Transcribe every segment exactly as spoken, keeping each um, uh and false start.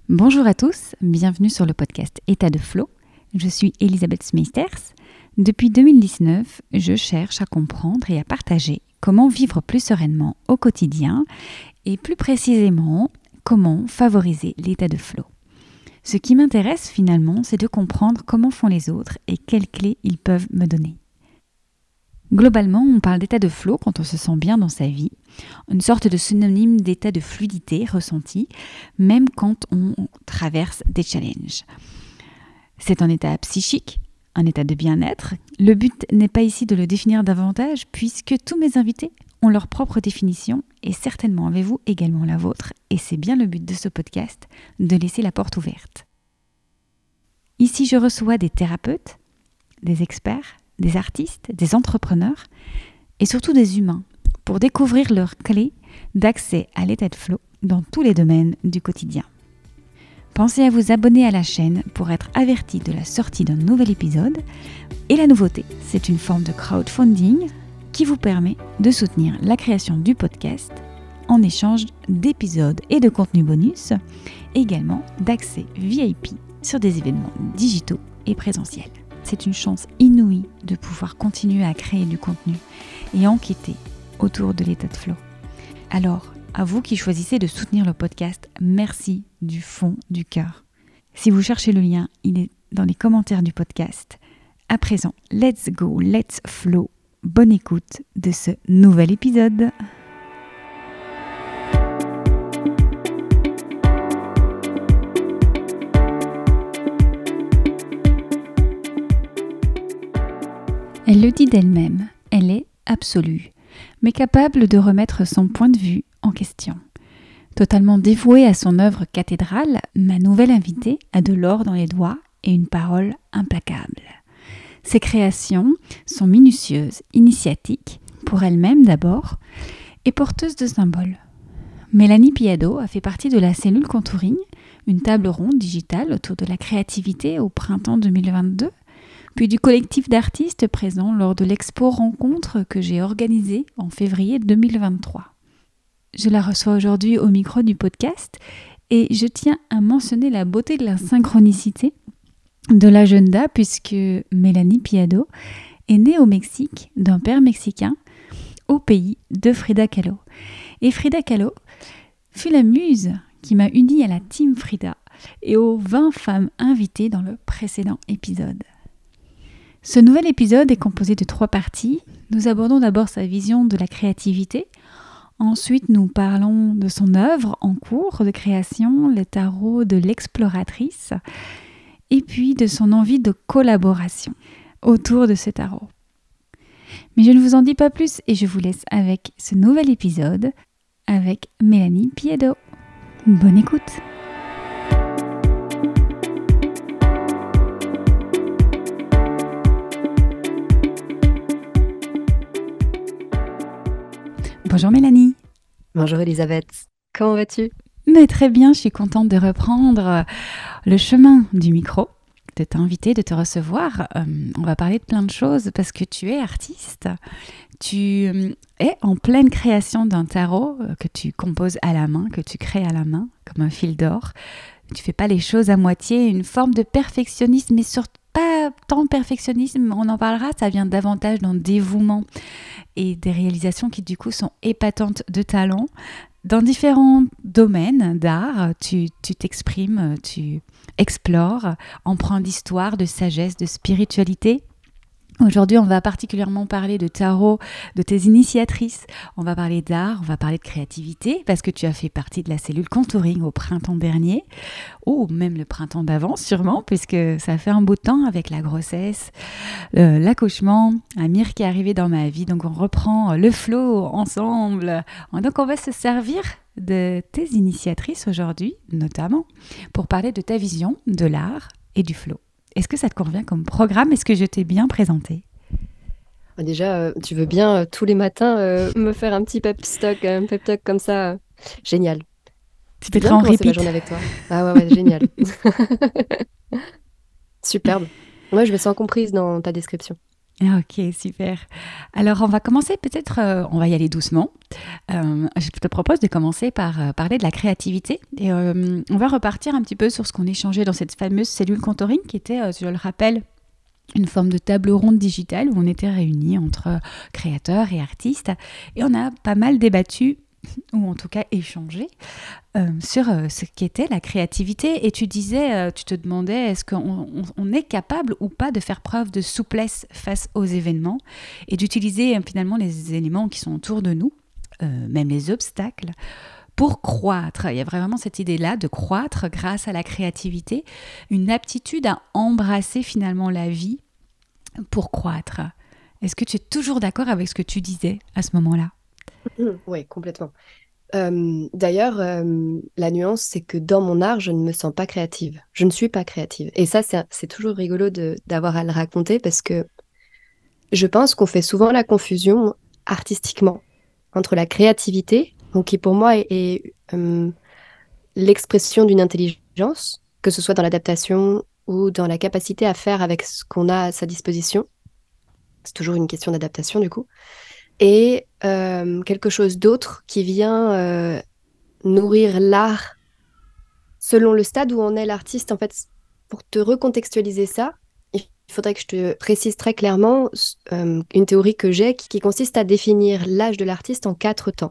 Bonjour à tous, bienvenue sur le podcast État de Flow. Je suis Elisabeth Smeisters. Depuis deux mille dix-neuf, je cherche à comprendre et à partager comment vivre plus sereinement au quotidien et plus précisément, comment favoriser l'état de flow. Ce qui m'intéresse finalement, c'est de comprendre comment font les autres et quelles clés ils peuvent me donner. Globalement, on parle d'état de flow quand on se sent bien dans sa vie, une sorte de synonyme d'état de fluidité ressenti, même quand on traverse des challenges. C'est un état psychique, un état de bien-être. Le but n'est pas ici de le définir davantage, puisque tous mes invités ont leur propre définition, et certainement avez-vous également la vôtre, et c'est bien le but de ce podcast, de laisser la porte ouverte. Ici, je reçois des thérapeutes, des experts, des artistes, des entrepreneurs et surtout des humains pour découvrir leurs clés d'accès à l'état de flow dans tous les domaines du quotidien. Pensez à vous abonner à la chaîne pour être averti de la sortie d'un nouvel épisode. Et la nouveauté, c'est une forme de crowdfunding qui vous permet de soutenir la création du podcast en échange d'épisodes et de contenus bonus, et également d'accès V I P sur des événements digitaux et présentiels. C'est une chance inouïe de pouvoir continuer à créer du contenu et enquêter autour de l'état de flow. Alors, à vous qui choisissez de soutenir le podcast, merci du fond du cœur. Si vous cherchez le lien, il est dans les commentaires du podcast. À présent, let's go, let's flow. Bonne écoute de ce nouvel épisode. Elle le dit d'elle-même, elle est absolue, mais capable de remettre son point de vue en question. Totalement dévouée à son œuvre cathédrale, ma nouvelle invitée a de l'or dans les doigts et une parole implacable. Ses créations sont minutieuses, initiatiques, pour elle-même d'abord, et porteuses de symboles. Mélanie Piado a fait partie de la cellule Contouring, une table ronde digitale autour de la créativité au printemps deux mille vingt-deux, puis du collectif d'artistes présents lors de l'expo rencontre que j'ai organisée en février deux mille vingt-trois. Je la reçois aujourd'hui au micro du podcast et je tiens à mentionner la beauté de la synchronicité de l'agenda puisque Mélanie Piado est née au Mexique d'un père mexicain au pays de Frida Kahlo. Et Frida Kahlo fut la muse qui m'a unie à la team Frida et aux vingt femmes invitées dans le précédent épisode. Ce nouvel épisode est composé de trois parties. Nous abordons d'abord sa vision de la créativité. Ensuite, nous parlons de son œuvre en cours de création, le tarot de l'exploratrice, et puis de son envie de collaboration autour de ce tarot. Mais je ne vous en dis pas plus et je vous laisse avec ce nouvel épisode avec Mélanie Piado. Bonne écoute! Bonjour Mélanie. Bonjour Elisabeth, comment vas-tu ? Mais très bien, je suis contente de reprendre le chemin du micro, de t'inviter, de te recevoir. Euh, on va parler de plein de choses parce que tu es artiste. Tu es en pleine création d'un tarot que tu composes à la main, que tu crées à la main, comme un fil d'or. Tu fais pas les choses à moitié, une forme de perfectionnisme, mais surtout pas tant perfectionnisme, on en parlera, ça vient davantage d'un dévouement et des réalisations qui du coup sont épatantes de talent. Dans différents domaines d'art, tu, tu t'exprimes, tu explores, empreint d'histoire, de sagesse, de spiritualité. Aujourd'hui, on va particulièrement parler de tarot, de tes initiatrices. On va parler d'art, on va parler de créativité, parce que tu as fait partie de la cellule Contouring au printemps dernier, ou même le printemps d'avant sûrement, puisque ça fait un bout de temps avec la grossesse, euh, l'accouchement, Amir qui est arrivé dans ma vie. Donc on reprend le flow ensemble. Donc on va se servir de tes initiatrices aujourd'hui, notamment, pour parler de ta vision de l'art et du flow. Est-ce que ça te convient comme programme ? Est-ce que je t'ai bien présenté ? Déjà, euh, tu veux bien euh, tous les matins euh, me faire un petit pep talk, un pep talk comme ça. euh, Génial. Tu C'est peux te bien en de commencer ma repeat. journée avec toi. Ah ouais, ouais, génial. Superbe. Moi, je me sens comprise dans ta description. Ah, ok, super. Alors, on va commencer peut-être, euh, on va y aller doucement. Euh, je te propose de commencer par euh, parler de la créativité. Et euh, on va repartir un petit peu sur ce qu'on échangeait dans cette fameuse cellule contouring qui était, euh, je le rappelle, une forme de table ronde digitale où on était réunis entre créateurs et artistes. Et on a pas mal débattu, ou en tout cas échangé, euh, sur euh, ce qu'était la créativité. Et tu disais, euh, tu te demandais, est-ce qu'on on, on est capable ou pas de faire preuve de souplesse face aux événements et d'utiliser euh, finalement les éléments qui sont autour de nous, euh, même les obstacles, pour croître. Il y a vraiment cette idée-là de croître grâce à la créativité, une aptitude à embrasser finalement la vie pour croître. Est-ce que tu es toujours d'accord avec ce que tu disais à ce moment-là? Oui, complètement. Euh, d'ailleurs, euh, la nuance, c'est que dans mon art, je ne me sens pas créative. Je ne suis pas créative. Et ça, c'est, c'est toujours rigolo de, d'avoir à le raconter parce que je pense qu'on fait souvent la confusion artistiquement entre la créativité, donc qui pour moi est, est, euh, l'expression d'une intelligence, que ce soit dans l'adaptation ou dans la capacité à faire avec ce qu'on a à sa disposition. C'est toujours une question d'adaptation du coup. Et euh, quelque chose d'autre qui vient euh, nourrir l'art selon le stade où en est l'artiste. En fait, pour te recontextualiser ça, il faudrait que je te précise très clairement euh, une théorie que j'ai qui, qui consiste à définir l'âge de l'artiste en quatre temps.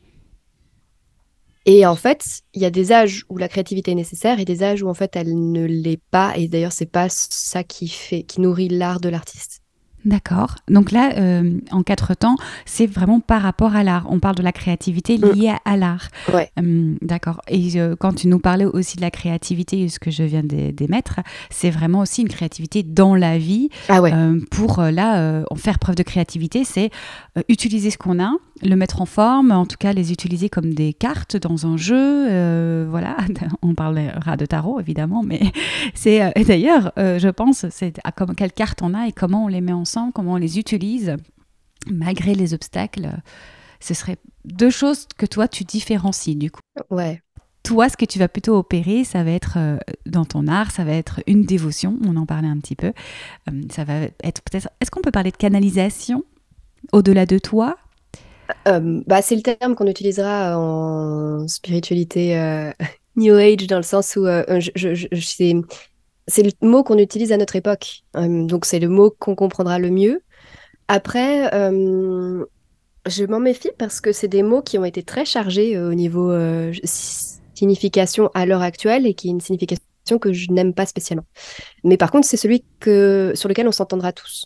Et en fait, il y a des âges où la créativité est nécessaire et des âges où en fait elle ne l'est pas. Et d'ailleurs, c'est pas ça qui fait, qui nourrit l'art de l'artiste. D'accord. Donc là, euh, en quatre temps, c'est vraiment par rapport à l'art. On parle de la créativité liée à, à l'art. Ouais. Hum, d'accord. Et euh, quand tu nous parlais aussi de la créativité, ce que je viens d'é- d'émettre, c'est vraiment aussi une créativité dans la vie. Ah ouais. Euh, pour euh, là, euh, faire preuve de créativité, c'est euh, utiliser ce qu'on a, le mettre en forme, en tout cas les utiliser comme des cartes dans un jeu. Euh, voilà, on parlera de tarot évidemment, mais c'est euh, et d'ailleurs, euh, je pense, c'est à comme, quelles cartes on a et comment on les met ensemble, comment on les utilise, malgré les obstacles. Ce serait deux choses que toi, tu différencies du coup. Ouais. Toi, ce que tu vas plutôt opérer, ça va être euh, dans ton art, ça va être une dévotion, on en parlait un petit peu. Euh, ça va être peut-être... Est-ce qu'on peut parler de canalisation au-delà de toi? Euh, bah, c'est le terme qu'on utilisera en spiritualité euh, New Age, dans le sens où euh, je, je, je- c'est, c'est le mot qu'on utilise à notre époque. Euh, donc, c'est le mot qu'on comprendra le mieux. Après, euh, je m'en méfie parce que c'est des mots qui ont été très chargés euh, au niveau euh, s- signification à l'heure actuelle et qui est une signification que je n'aime pas spécialement. Mais par contre, c'est celui que, sur lequel on s'entendra tous.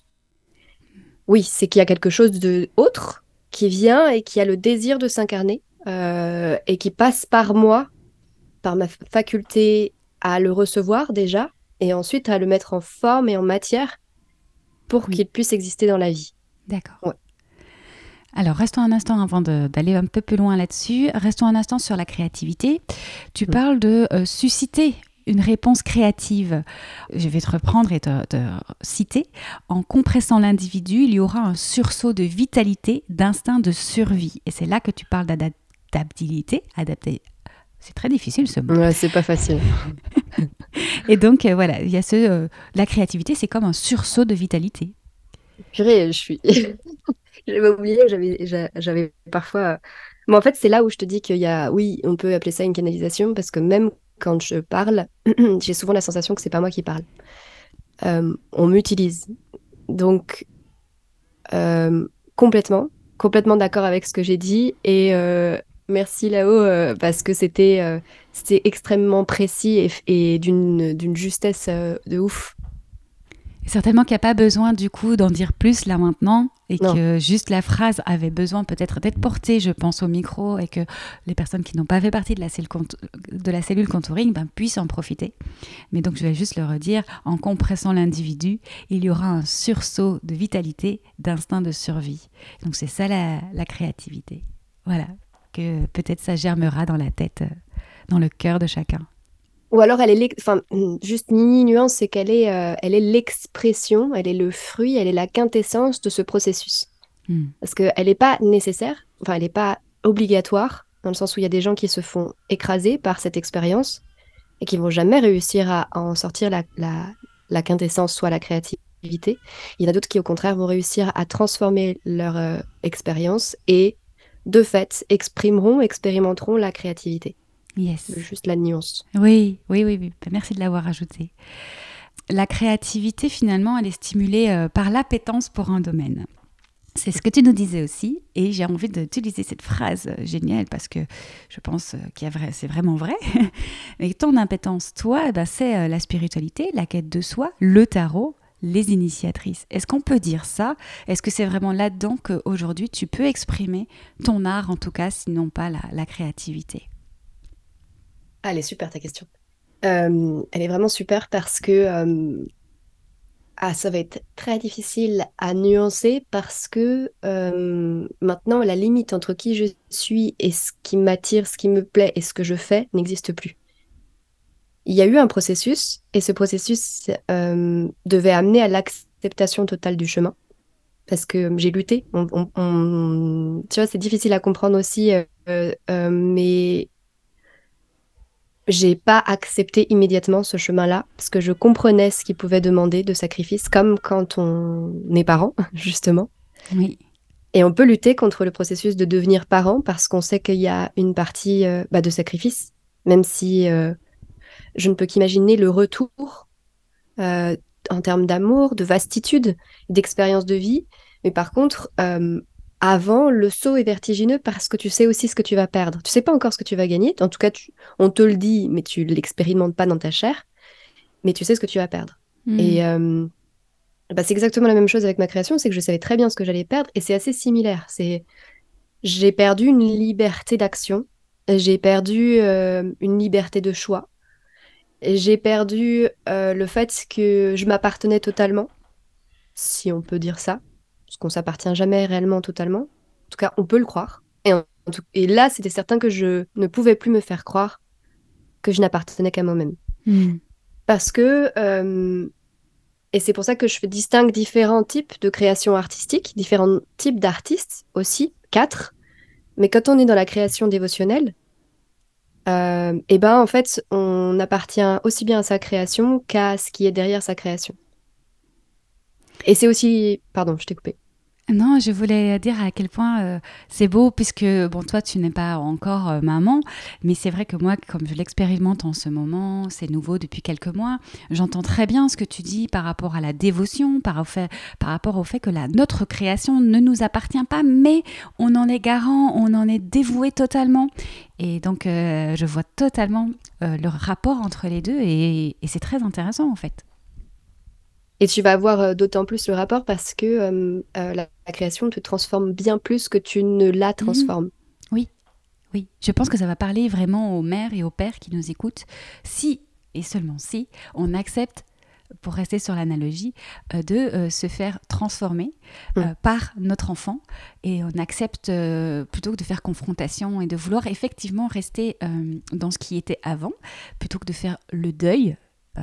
Oui, c'est qu'il y a quelque chose de autre qui vient et qui a le désir de s'incarner euh, et qui passe par moi, par ma faculté à le recevoir déjà et ensuite à le mettre en forme et en matière pour Oui, qu'il puisse exister dans la vie. d'accord. Ouais. Alors, restons un instant avant de- d'aller un peu plus loin là-dessus. Restons un instant sur la créativité. Tu Mm. parles de euh, susciter une réponse créative. Je vais te reprendre et te, te citer. En compressant l'individu, il y aura un sursaut de vitalité, d'instinct de survie. Et c'est là que tu parles d'adaptabilité. Adapter. C'est très difficile ce mot. Ouais, c'est pas facile. Et donc, euh, voilà, il y a ce, euh, la créativité, c'est comme un sursaut de vitalité. Purée, je suis. J'avais oublié, j'avais, j'a- j'avais parfois. Mais en fait, c'est là où je te dis qu'il y a. Oui, on peut appeler ça une canalisation parce que même quand je parle, j'ai souvent la sensation que c'est pas moi qui parle. Euh, on m'utilise. Donc, euh, complètement, complètement d'accord avec ce que j'ai dit. Et euh, merci là-haut euh, parce que c'était euh, c'était extrêmement précis et, et d'une d'une justesse euh, de ouf. Et certainement qu'il n'y a pas besoin du coup d'en dire plus là maintenant et Non. que juste la phrase avait besoin peut-être d'être portée, je pense, au micro et que les personnes qui n'ont pas fait partie de la cellule, cont- de la cellule contouring ben, puissent en profiter. Mais donc je vais juste le redire, en compressant l'individu, il y aura un sursaut de vitalité, d'instinct de survie. Donc c'est ça la, la créativité. Voilà, que peut-être ça germera dans la tête, euh, dans le cœur de chacun. Ou alors elle est l'ex- enfin mm, juste mini nuance, c'est qu'elle est euh, elle est l'expression, elle est le fruit, elle est la quintessence de ce processus. Hmm. Parce qu'elle n'est pas nécessaire, enfin elle n'est pas obligatoire, dans le sens où il y a des gens qui se font écraser par cette expérience et qui vont jamais réussir à en sortir la, la, la quintessence, soit la créativité, Il y en a d'autres qui, au contraire, vont réussir à transformer leur euh, expérience et, de fait, exprimeront, expérimenteront la créativité. Yes. Juste la nuance. Oui, oui, oui, oui. Merci de l'avoir ajouté. La créativité, finalement, elle est stimulée euh, par l'appétence pour un domaine. C'est ce que tu nous disais aussi, et j'ai envie d'utiliser cette phrase géniale parce que je pense que c'est vraiment vrai. Et ton appétence, toi, ben, c'est la spiritualité, la quête de soi, le tarot, les initiatrices. Est-ce qu'on peut dire ça? Est-ce que c'est vraiment là-dedans qu'aujourd'hui tu peux exprimer ton art, en tout cas, sinon pas la, la créativité? Ah, elle est super ta question. Euh, elle est vraiment super parce que euh, ah, ça va être très difficile à nuancer parce que euh, maintenant, la limite entre qui je suis et ce qui m'attire, ce qui me plaît et ce que je fais n'existe plus. Il y a eu un processus et ce processus euh, devait amener à l'acceptation totale du chemin parce que j'ai lutté. On, on- on- Tu vois, c'est difficile à comprendre aussi, euh, euh, mais j'ai pas accepté immédiatement ce chemin-là parce que je comprenais ce qu'il pouvait demander de sacrifice, comme quand on est parent, justement. Oui. Et on peut lutter contre le processus de devenir parent parce qu'on sait qu'il y a une partie euh, bah, de sacrifice, même si euh, je ne peux qu'imaginer le retour euh, en termes d'amour, de vastitude, d'expérience de vie. Mais par contre, euh, avant, le saut est vertigineux parce que tu sais aussi ce que tu vas perdre. Tu sais pas encore ce que tu vas gagner. En tout cas, tu- on te le dit, mais tu l'expérimentes pas dans ta chair. Mais tu sais ce que tu vas perdre. Mm. Et euh, bah, c'est exactement la même chose avec ma création, c'est que je savais très bien ce que j'allais perdre et c'est assez similaire. C'est j'ai perdu une liberté d'action, j'ai perdu euh, une liberté de choix, et j'ai perdu euh, le fait que je m'appartenais totalement, si on peut dire ça, parce qu'on s'appartient jamais réellement totalement. En tout cas, on peut le croire. Et, en- en tout- et là, c'était certain que je ne pouvais plus me faire croire que je n'appartenais qu'à moi-même. Mm. Parce que euh, Et c'est pour ça que je fais- distingue différents types de création artistique, différents types d'artistes aussi, quatre. Mais quand on est dans la création dévotionnelle, euh, eh ben en fait, on appartient aussi bien à sa création qu'à ce qui est derrière sa création. Et c'est aussi... Pardon, je t'ai coupé. Non, je voulais dire à quel point euh, c'est beau, puisque, bon, toi, tu n'es pas encore euh, maman, mais c'est vrai que moi, comme je l'expérimente en ce moment, c'est nouveau depuis quelques mois, j'entends très bien ce que tu dis par rapport à la dévotion, par, au fait, par rapport au fait que la, notre création ne nous appartient pas, mais on en est garant, on en est dévoué totalement. Et donc, euh, je vois totalement euh, le rapport entre les deux, et, et c'est très intéressant, en fait. Et tu vas voir euh, d'autant plus le rapport parce que euh, euh, la, la création te transforme bien plus que tu ne la Mhm. transformes. Oui. Oui, je pense que ça va parler vraiment aux mères et aux pères qui nous écoutent, si et seulement si on accepte, pour rester sur l'analogie, euh, de euh, se faire transformer euh, Mm. par notre enfant et on accepte euh, plutôt que de faire confrontation et de vouloir effectivement rester euh, dans ce qui était avant, plutôt que de faire le deuil, euh,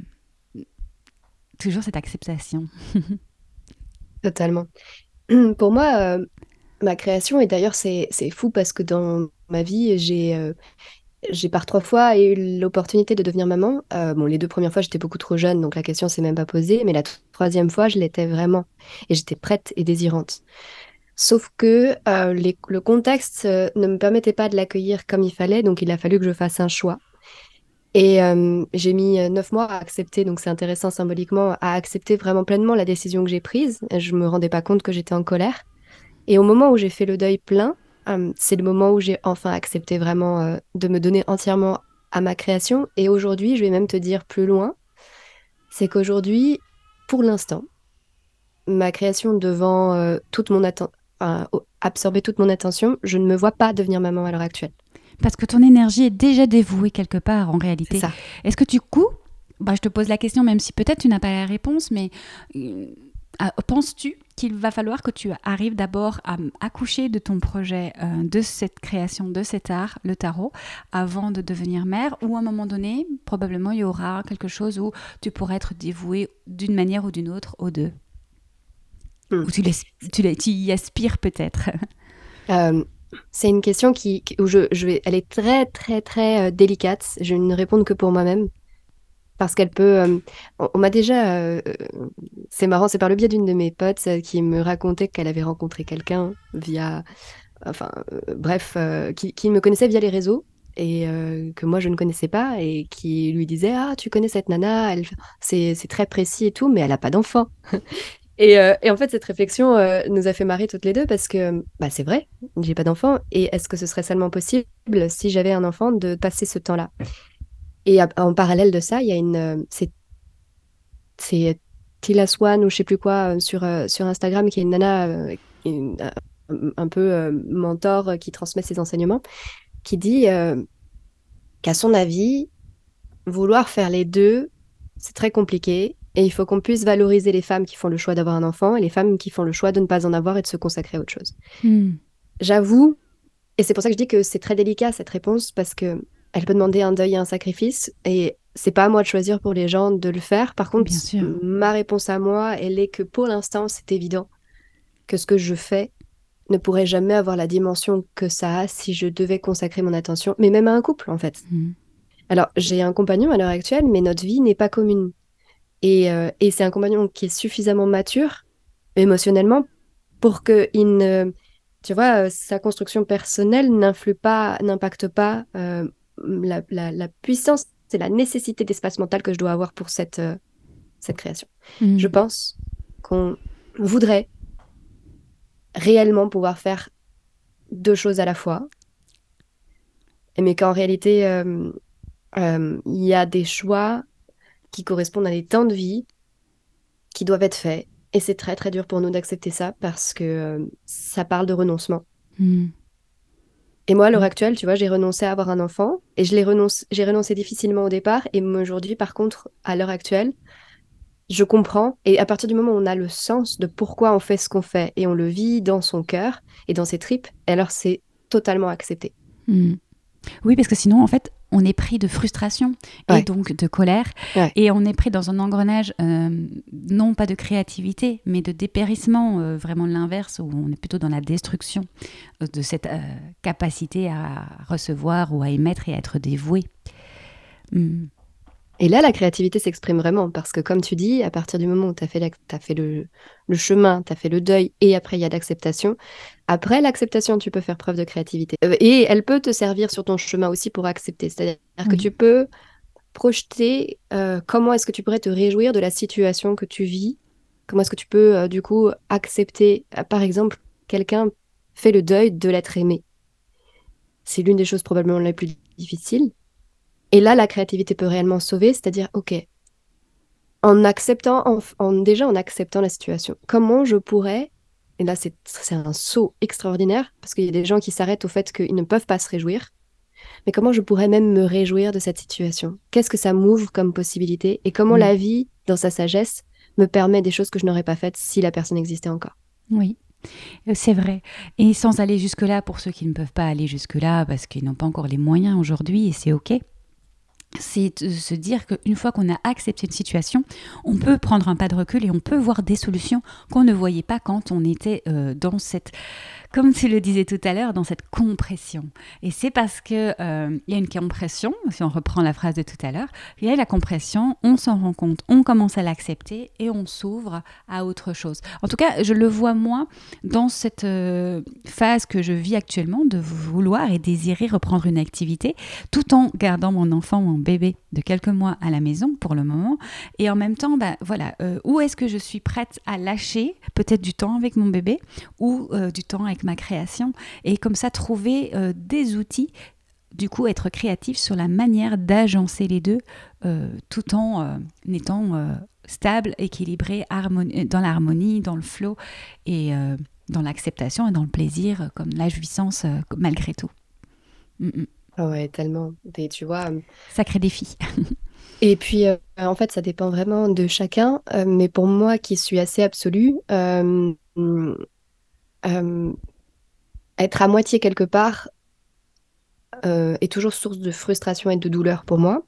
toujours cette acceptation. Totalement. Pour moi, euh, ma création, et d'ailleurs c'est c'est fou parce que dans ma vie, j'ai euh, j'ai par trois fois eu l'opportunité de devenir maman. Euh, bon, les deux premières fois, j'étais beaucoup trop jeune, donc la question s'est même pas posée, mais la t- troisième fois, je l'étais vraiment. Et j'étais prête et désirante. Sauf que euh, les- le contexte euh, ne me permettait pas de l'accueillir comme il fallait, donc il a fallu que je fasse un choix. Et euh, j'ai mis euh, neuf mois à accepter, donc c'est intéressant symboliquement, à accepter vraiment pleinement la décision que j'ai prise. Je me rendais pas compte que j'étais en colère. Et au moment où j'ai fait le deuil plein, euh, c'est le moment où j'ai enfin accepté vraiment euh, de me donner entièrement à ma création. Et aujourd'hui, je vais même te dire plus loin, c'est qu'aujourd'hui, pour l'instant, ma création devant euh, toute mon atten- enfin, o- absorber toute mon attention, je ne me vois pas devenir maman à l'heure actuelle. Parce que ton énergie est déjà dévouée quelque part en C'est réalité. ça. Est-ce que du coup, bah, je te pose la question, même si peut-être tu n'as pas la réponse, mais euh, ah, penses-tu qu'il va falloir que tu arrives d'abord à m- accoucher de ton projet, euh, de cette création, de cet art, le tarot, avant de devenir mère, ou à un moment donné, probablement il y aura quelque chose où tu pourrais être dévouée d'une manière ou d'une autre aux deux, Hmm. ou tu, l'as- tu, l'as- tu y aspires peut-être. Euh, c'est une question qui, qui- où je, je vais, elle est très, très, très euh, délicate. Je ne réponds que pour moi-même. Parce qu'elle peut... euh, on, on m'a déjà... euh, euh, c'est marrant, c'est par le biais d'une de mes potes euh, qui me racontait qu'elle avait rencontré quelqu'un via... Enfin, euh, bref, euh, qui, qui me connaissait via les réseaux et euh, que moi je ne connaissais pas et qui lui disait: «Ah, tu connais cette nana, elle, c'est, c'est très précis et tout, mais elle a pas d'enfant.» Et, euh, et en fait, cette réflexion euh, nous a fait marrer toutes les deux parce que bah, c'est vrai, j'ai pas d'enfant. Et est-ce que ce serait seulement possible si j'avais un enfant de passer ce temps-là? Et à- en parallèle de ça, il y a une... euh, c'est, c'est Tila Swan ou je sais plus quoi euh, sur, euh, sur Instagram qui est une nana euh, qui est une- un, un peu euh, mentor euh, qui transmet ses enseignements, qui dit euh, qu'à son avis, vouloir faire les deux, c'est très compliqué. Et il faut qu'on puisse valoriser les femmes qui font le choix d'avoir un enfant et les femmes qui font le choix de ne pas en avoir et de se consacrer à autre chose. Hmm. J'avoue, et c'est pour ça que je dis que c'est très délicat cette réponse, parce que elle peut demander un deuil et un sacrifice, et c'est pas à moi de choisir pour les gens de le faire. Par contre, Bien sûr. ma réponse à moi, elle est que pour l'instant, c'est évident que ce que je fais ne pourrait jamais avoir la dimension que ça a si je devais consacrer mon attention, mais même à un couple en fait. Hmm. Alors, j'ai un compagnon à l'heure actuelle, mais notre vie n'est pas commune. Et, euh, et c'est un compagnon qui est suffisamment mature émotionnellement pour que il ne, tu vois, euh, sa construction personnelle n'influe pas, n'impacte pas euh, la, la- la puissance et la nécessité d'espace mental que je dois avoir pour cette, euh, cette création. Je Hmm. pense qu'on voudrait réellement pouvoir faire deux choses à la fois, mais qu'en réalité, euh, euh, il y a des choix qui correspondent à des temps de vie qui doivent être faits. Et c'est très très dur pour nous d'accepter ça parce que euh, ça parle de renoncement. Hmm. Et moi, à l'heure Oui. actuelle, tu vois, j'ai renoncé à avoir un enfant et je l'ai renonce... j'ai renoncé difficilement au départ. Et aujourd'hui, par contre, à l'heure actuelle, je comprends. Et à partir du moment où on a le sens de pourquoi on fait ce qu'on fait et on le vit dans son cœur et dans ses tripes, alors c'est totalement accepté. Hmm. Oui, parce que sinon, en fait, on est pris de frustration et Ouais, donc de colère, ouais. et on est pris dans un engrenage, euh, non pas de créativité, mais de dépérissement, euh, vraiment l'inverse, où on est plutôt dans la destruction euh, de cette euh, capacité à recevoir ou à émettre et à être dévoué. Hmm. Et là, la créativité s'exprime vraiment parce que, comme tu dis, à partir du moment où tu as fait, la- t'as fait le, le chemin, tu as fait le deuil et après il y a l'acceptation, après l'acceptation, tu peux faire preuve de créativité. Euh, Et elle peut te servir sur ton chemin aussi pour accepter. C'est-à-dire que Oui, tu peux projeter euh, comment est-ce que tu pourrais te réjouir de la situation que tu vis, comment est-ce que tu peux euh, du coup accepter, euh, par exemple, quelqu'un fait le deuil de l'être aimé. C'est l'une des choses probablement les plus difficiles. Et là, la créativité peut réellement sauver, c'est-à-dire, ok, en acceptant, en, en- déjà en acceptant la situation. Comment je pourrais, et là c'est c'est un saut extraordinaire, parce qu'il y a des gens qui s'arrêtent au fait qu'ils ne peuvent pas se réjouir, mais comment je pourrais même me réjouir de cette situation? Qu'est-ce que ça m'ouvre comme possibilité? Et comment hmm. la vie, dans sa sagesse, me permet des choses que je n'aurais pas faites si la personne existait encore? Oui. Euh, C'est vrai. Et sans aller jusque-là, pour ceux qui ne peuvent pas aller jusque-là, parce qu'ils n'ont pas encore les moyens aujourd'hui, et c'est OK, c'est de se dire qu'une fois qu'on a accepté une situation, on peut prendre un pas de recul et on peut voir des solutions qu'on ne voyait pas quand on était euh, dans cette, comme tu le disais tout à l'heure, dans cette compression. Et c'est parce qu'il euh, y a une compression, si on reprend la phrase de tout à l'heure, il y a la compression, on s'en rend compte, on commence à l'accepter et on s'ouvre à autre chose. En tout cas, je le vois moi dans cette euh, phase que je vis actuellement de vouloir et désirer reprendre une activité tout en gardant mon enfant, mon bébé de quelques mois à la maison pour le moment. Et en même temps, bah, voilà, euh, où est-ce que je suis prête à lâcher peut-être du temps avec mon bébé ou euh, du temps avec ma création, et comme ça trouver euh, des outils, du coup être créatif sur la manière d'agencer les deux euh, tout en euh, étant euh, stable, équilibré, harmoni- dans l'harmonie, dans le flow et euh, dans l'acceptation et dans le plaisir, comme la jouissance euh, malgré tout. Mm, mm. Ah ouais, tellement. Et tu vois, euh, Sacré défi. et puis euh, en fait, ça dépend vraiment de chacun, euh, mais pour moi qui suis assez absolue, euh, euh, être à moitié quelque part euh, est toujours source de frustration et de douleur pour moi.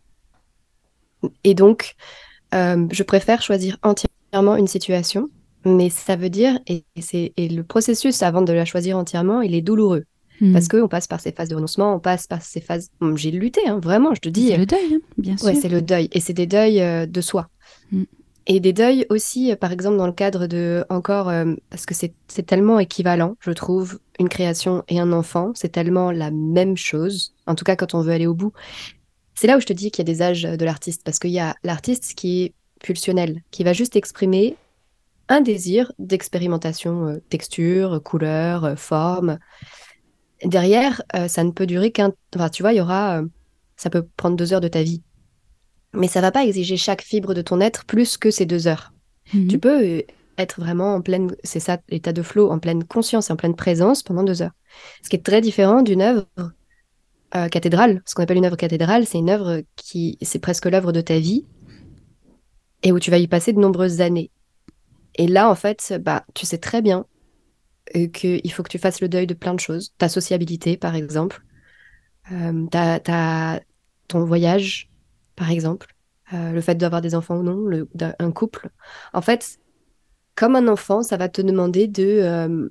Et donc, euh, je préfère choisir entièrement une situation, mais ça veut dire, et, et c'est, et le processus avant de la choisir entièrement, il est douloureux. Hmm. Parce qu'on passe par ces phases de renoncement, on passe par ces phases... Bon, j'ai lutté, hein, vraiment, je te dis. C'est le deuil, hein, bien sûr. Ouais, c'est le deuil. Et c'est des deuils euh, de soi. Hmm. Et des deuils aussi, euh, par exemple, dans le cadre de... Encore, euh, parce que c'est c'est tellement équivalent, je trouve, une création et un enfant. C'est tellement la même chose. En tout cas, quand on veut aller au bout. C'est là où je te dis qu'il y a des âges de l'artiste. Parce qu'il y a l'artiste qui est pulsionnel, qui va juste exprimer un désir d'expérimentation, euh, texture, couleur, euh, forme. Derrière, euh, ça ne peut durer qu'un... Enfin, tu vois, il y aura... euh, ça peut prendre deux heures de ta vie. Mais ça va pas exiger chaque fibre de ton être plus que ces deux heures. Mhm. Tu peux euh, être vraiment en pleine... C'est ça, l'état de flow, en pleine conscience et en pleine présence pendant deux heures. Ce qui est très différent d'une œuvre euh, cathédrale. Ce qu'on appelle une œuvre cathédrale, c'est une œuvre qui... C'est presque l'œuvre de ta vie et où tu vas y passer de nombreuses années. Et là, en fait, bah, tu sais très bien euh, qu'il faut que tu fasses le deuil de plein de choses. Ta sociabilité, par exemple. Euh, ta, ta- ton voyage, par exemple. Euh, le fait d'avoir des enfants ou non, le, d'un- un couple. En fait, comme un enfant, ça va te demander de, euh,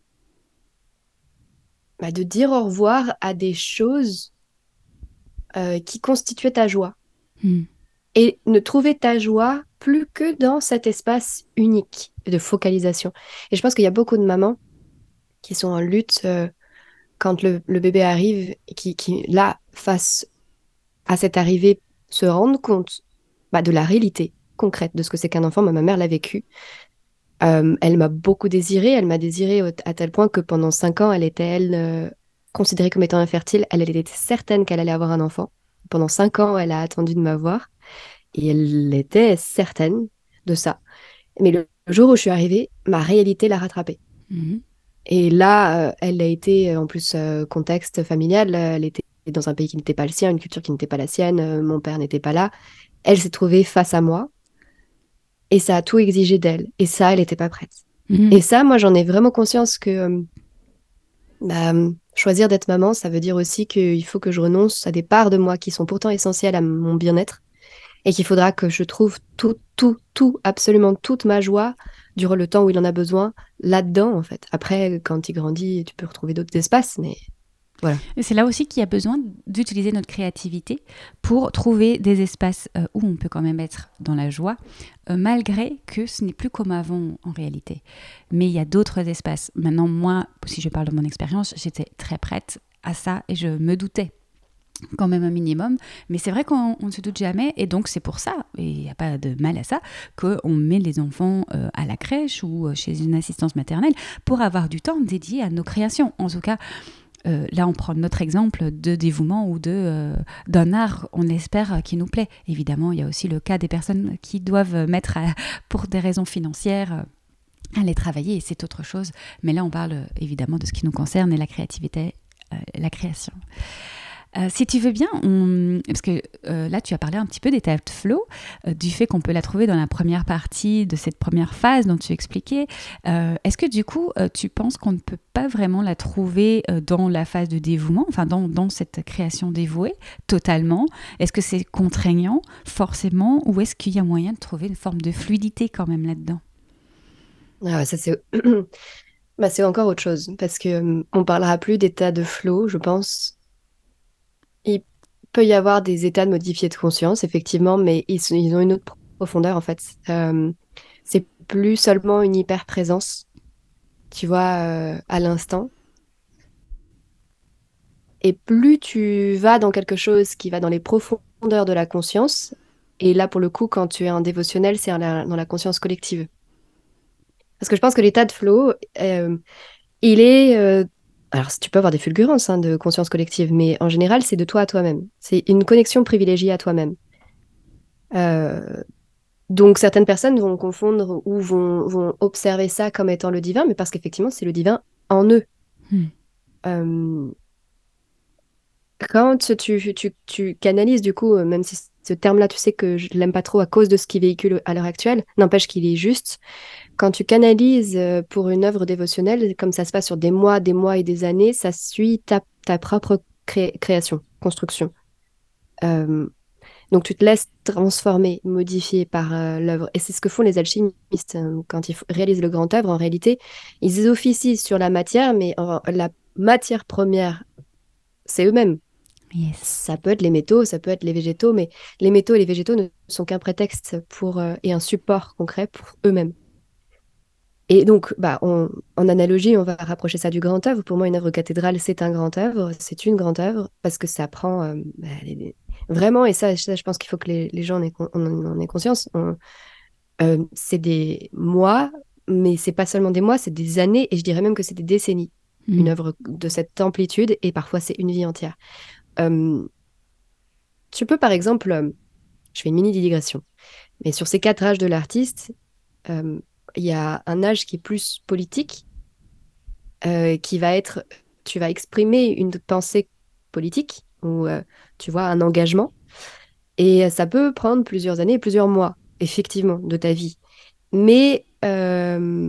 bah, de dire au revoir à des choses euh, qui constituaient ta joie. Hmm. Et ne trouver ta joie plus que dans cet espace unique de focalisation. Et je pense qu'il y a beaucoup de mamans qui sont en lutte euh, quand le, le bébé arrive et qui, qui, là, face à cette arrivée, se rendent compte bah, de la réalité concrète de ce que c'est qu'un enfant. Moi, ma mère l'a vécu. Euh, elle m'a beaucoup désirée. Elle m'a désirée au- à tel point que pendant cinq ans, elle était, elle, euh, considérée comme étant infertile. Elle, elle était certaine qu'elle allait avoir un enfant. Pendant cinq ans, elle a attendu de m'avoir. Et elle était certaine de ça. Mais le jour où je suis arrivée, ma réalité l'a rattrapée. Mhm. Et là, euh, elle a été, euh, en plus, euh, contexte familial, euh, elle était dans un pays qui n'était pas le sien, une culture qui n'était pas la sienne, euh, mon père n'était pas là. Elle s'est trouvée face à moi et ça a tout exigé d'elle. Et ça, elle n'était pas prête. Mhm. Et ça, moi, j'en ai vraiment conscience que euh, bah, euh, choisir d'être maman, ça veut dire aussi qu'il faut que je renonce à des parts de moi qui sont pourtant essentielles à mon bien-être et qu'il faudra que je trouve tout, tout, tout, absolument toute ma joie durant le temps où il en a besoin là-dedans, en fait. Après, quand il grandit, tu peux retrouver d'autres espaces, mais voilà. Et c'est là aussi qu'il y a besoin d'utiliser notre créativité pour trouver des espaces euh, où on peut quand même être dans la joie, euh, malgré que ce n'est plus comme avant en réalité. Mais il y a d'autres espaces. Maintenant, moi, si je parle de mon expérience, j'étais très prête à ça et je me doutais quand même un minimum, mais c'est vrai qu'on ne se doute jamais, et donc c'est pour ça, et il n'y a pas de mal à ça, qu'on met les enfants euh, à la crèche ou euh, chez une assistance maternelle pour avoir du temps dédié à nos créations. En tout cas, euh, là on prend notre exemple de dévouement ou de, euh, d'un art, on espère, qui nous plaît. Évidemment, il y a aussi le cas des personnes qui doivent mettre, à, pour des raisons financières, à les travailler, et c'est autre chose. Mais là on parle euh, évidemment de ce qui nous concerne, et la créativité, euh, la création. Euh, si tu veux bien, on... parce que euh, là tu as parlé un petit peu d'état de flow, euh, du fait qu'on peut la trouver dans la première partie de cette première phase dont tu expliquais. Euh, est-ce que du coup euh, tu penses qu'on ne peut pas vraiment la trouver euh, dans la phase de dévouement, enfin dans, dans cette création dévouée totalement? Est-ce que c'est contraignant forcément, ou est-ce qu'il y a moyen de trouver une forme de fluidité quand même là-dedans? Ah, ça, c'est... bah, c'est encore autre chose, parce que euh, on parlera plus d'état de flow, je pense. Il peut y avoir des états de modifiés de conscience, effectivement, mais ils, sont- ils ont une autre profondeur, en fait. Euh, c'est plus seulement une hyper-présence, tu vois, euh, à l'instant. Et plus tu vas dans quelque chose qui va dans les profondeurs de la conscience, et là, pour le coup, quand tu es un dévotionnel, c'est dans la, dans la conscience collective. Parce que je pense que l'état de flow, euh, il est... euh, alors, tu peux avoir des fulgurances hein, de conscience collective, mais en général, c'est de toi à toi-même. C'est une connexion privilégiée à toi-même. Euh, donc, certaines personnes vont confondre ou vont, vont observer ça comme étant le divin, mais parce qu'effectivement, c'est le divin en eux. Hmm. Euh, Quand tu, tu, tu canalises, du coup, euh, même si ce terme-là, tu sais que je l'aime pas trop à cause de ce qu'il véhicule à l'heure actuelle, n'empêche qu'il est juste. Quand tu canalises euh, pour une œuvre dévotionnelle, comme ça se passe sur des mois, des mois et des années, ça suit ta, ta propre cré- création, construction. Euh, donc tu te laisses transformer, modifier par euh, l'œuvre. Et c'est ce que font les alchimistes hein. Quand ils f- réalisent le grand œuvre, en réalité, ils officient sur la matière, mais en- la matière première c'est eux-mêmes. Yes. Ça peut être les métaux, ça peut être les végétaux, mais les métaux et les végétaux ne sont qu'un prétexte pour, euh, et un support concret pour eux-mêmes. Et donc, bah, on- en analogie, on va rapprocher ça du grand œuvre. Pour moi, une œuvre cathédrale, c'est un grand œuvre, c'est une grande œuvre, parce que ça prend euh, bah, les- les- vraiment, et ça, ça, je pense qu'il faut que les, les gens en aient, con- on en, en aient conscience, on- euh, c'est des mois, mais c'est pas seulement des mois, c'est des années, et je dirais même que c'est des décennies. Une Mm. œuvre de cette amplitude, et parfois c'est une vie entière. Euh, Tu peux, par exemple, euh, je fais une mini digression, mais sur ces quatre âges de l'artiste, euh, il y a un âge qui est plus politique, euh, qui va être, tu vas exprimer une pensée politique ou, euh, tu vois, un engagement, et ça peut prendre plusieurs années, plusieurs mois, effectivement, de ta vie. Mais euh,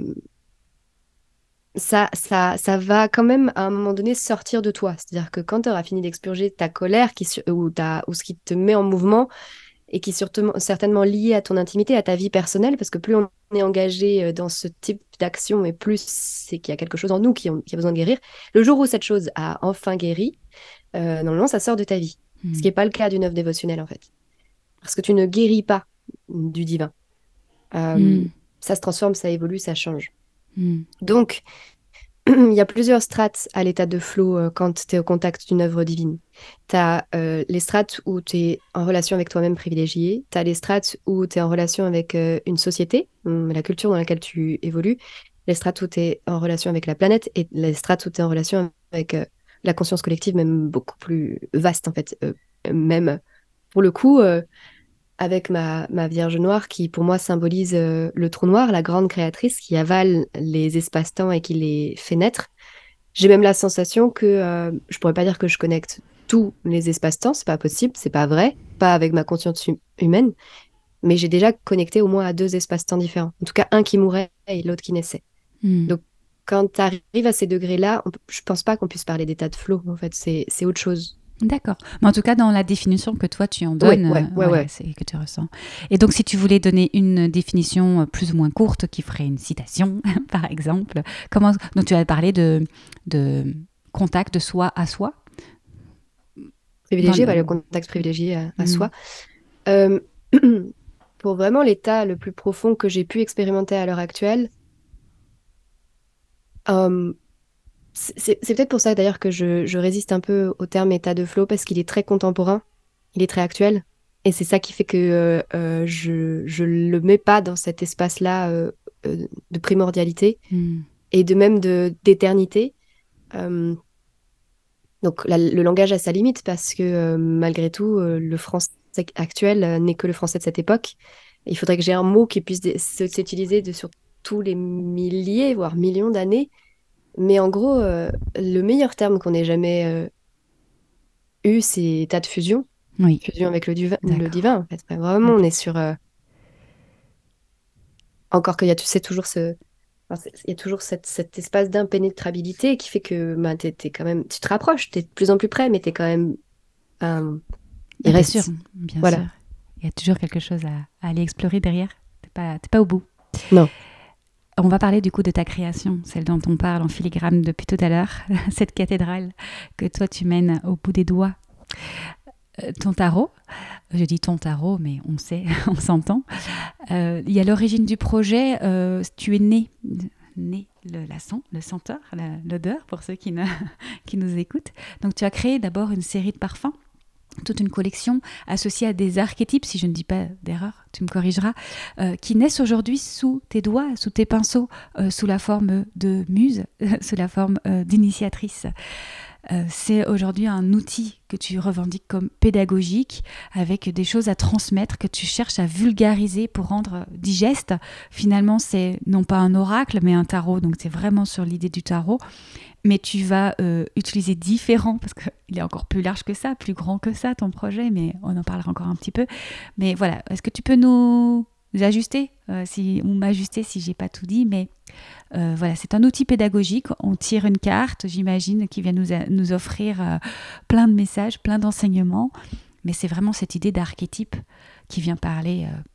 ça, ça, ça va quand même à un moment donné sortir de toi. C'est-à-dire que quand tu auras fini d'expurger ta colère qui, su- ou, ta, ou ce qui te met en mouvement, et qui est surtout, certainement lié à ton intimité, à ta vie personnelle, parce que plus on est engagé euh, dans ce type d'action, et plus c'est qu'il y a quelque chose en nous qui, ont- qui a besoin de guérir. Le jour où cette chose a enfin guéri, euh, normalement, ça sort de ta vie. Ce qui Mm. n'est pas le cas d'une œuvre dévotionnelle, en fait. Parce que tu ne guéris pas du divin. Euh, Mm. Ça se transforme, ça évolue, ça change. Mm. Donc, il y a plusieurs strates à l'état de flow euh, quand tu es au contact d'une œuvre divine. Tu as les strates où tu es en relation avec toi-même privilégié. Tu as les strates où tu es en relation avec euh, une société, hum, la culture dans laquelle tu évolues. Les strates où tu es en relation avec la planète et les strates où tu es en relation avec euh, la conscience collective, même beaucoup plus vaste en fait. Euh, même pour le coup, euh, avec ma, ma Vierge Noire qui pour moi symbolise euh, le trou noir, la grande créatrice qui avale les espaces-temps et qui les fait naître. J'ai même la sensation que euh, je pourrais pas dire que je connecte tous les espaces-temps, c'est pas possible, c'est pas vrai, pas avec ma conscience hum- humaine, mais j'ai déjà connecté au moins à deux espaces-temps différents. En tout cas, un qui mourait et l'autre qui naissait. Mm. Donc, quand tu arrives à ces degrés-là, on peut- je pense pas qu'on puisse parler d'état de flow, en fait, c'est c'est autre chose. D'accord. Mais en tout cas, dans la définition que toi tu en Ouais, donnes, ouais, euh, ouais, voilà, ouais. c'est que tu ressens. Et donc, si tu voulais donner une définition euh, plus ou moins courte, qui ferait une citation, par exemple, comment donc tu as parlé de, de contact de soi à soi dans Privilégié, le. bah, le contact privilégié à, à Mm. soi. Euh, pour vraiment l'état le plus profond que j'ai pu expérimenter à l'heure actuelle, euh, c'est c'est peut-être pour ça d'ailleurs que je, je résiste un peu au terme état de flow parce qu'il est très contemporain, il est très actuel. Et c'est ça qui fait que euh, euh, je je le mets pas dans cet espace-là euh, euh, de primordialité Mm. et de même de d'éternité. Euh, donc la- le langage a sa limite parce que euh, malgré tout, euh, le français actuel euh, n'est que le français de cette époque. Et il faudrait que j'ai un mot qui puisse dé- s- s'utiliser de, sur tous les milliers, voire millions d'années. Mais en gros, euh, le meilleur terme qu'on ait jamais euh, eu, c'est état de fusion. Oui, Fusion avec le, duva- le d'accord. divin, en fait. Enfin, vraiment, Ok. on est sur... euh, encore qu'il y a, tu sais, toujours ce... enfin, c'est- il y a toujours cette, cet espace d'impénétrabilité qui fait que bah, t'es, t'es quand même... Tu te rapproches, t'es de plus en plus près, mais t'es quand même... euh, Ah, il bien sûr, reste... bien sûr. Voilà. Il y a toujours quelque chose à, à aller explorer derrière. T'es pas, t'es pas au bout. Non. On va parler du coup de ta création, celle dont on parle en filigrane depuis tout à l'heure, cette cathédrale que toi tu mènes au bout des doigts. Euh, ton tarot, je dis ton tarot, mais on sait, on s'entend. Euh, il y a l'origine du projet, euh, tu es né, né le, la sang, le senteur, la- l'odeur pour ceux qui, ne, qui nous écoutent. Donc tu as créé d'abord une série de parfums, toute une collection associée à des archétypes, si je ne dis pas d'erreur, tu me corrigeras, euh, qui naissent aujourd'hui sous tes doigts, sous tes pinceaux, euh, sous la forme de muse, sous la forme euh, d'initiatrice. Euh, c'est aujourd'hui un outil que tu revendiques comme pédagogique, avec des choses à transmettre, que tu cherches à vulgariser pour rendre digeste. Finalement, c'est non pas un oracle, mais un tarot, donc c'est vraiment sur l'idée du tarot. Mais tu vas euh, utiliser différents, parce qu'il est encore plus large que ça, plus grand que ça, ton projet, mais on en parlera encore un petit peu. Mais voilà, est-ce que tu peux nous ajuster euh, si, ou m'ajuster si j'ai pas tout dit, mais euh, voilà, c'est un outil pédagogique. On tire une carte, j'imagine, qui vient nous, a- nous offrir euh, plein de messages, plein d'enseignements. Mais c'est vraiment cette idée d'archétype qui vient parler. euh.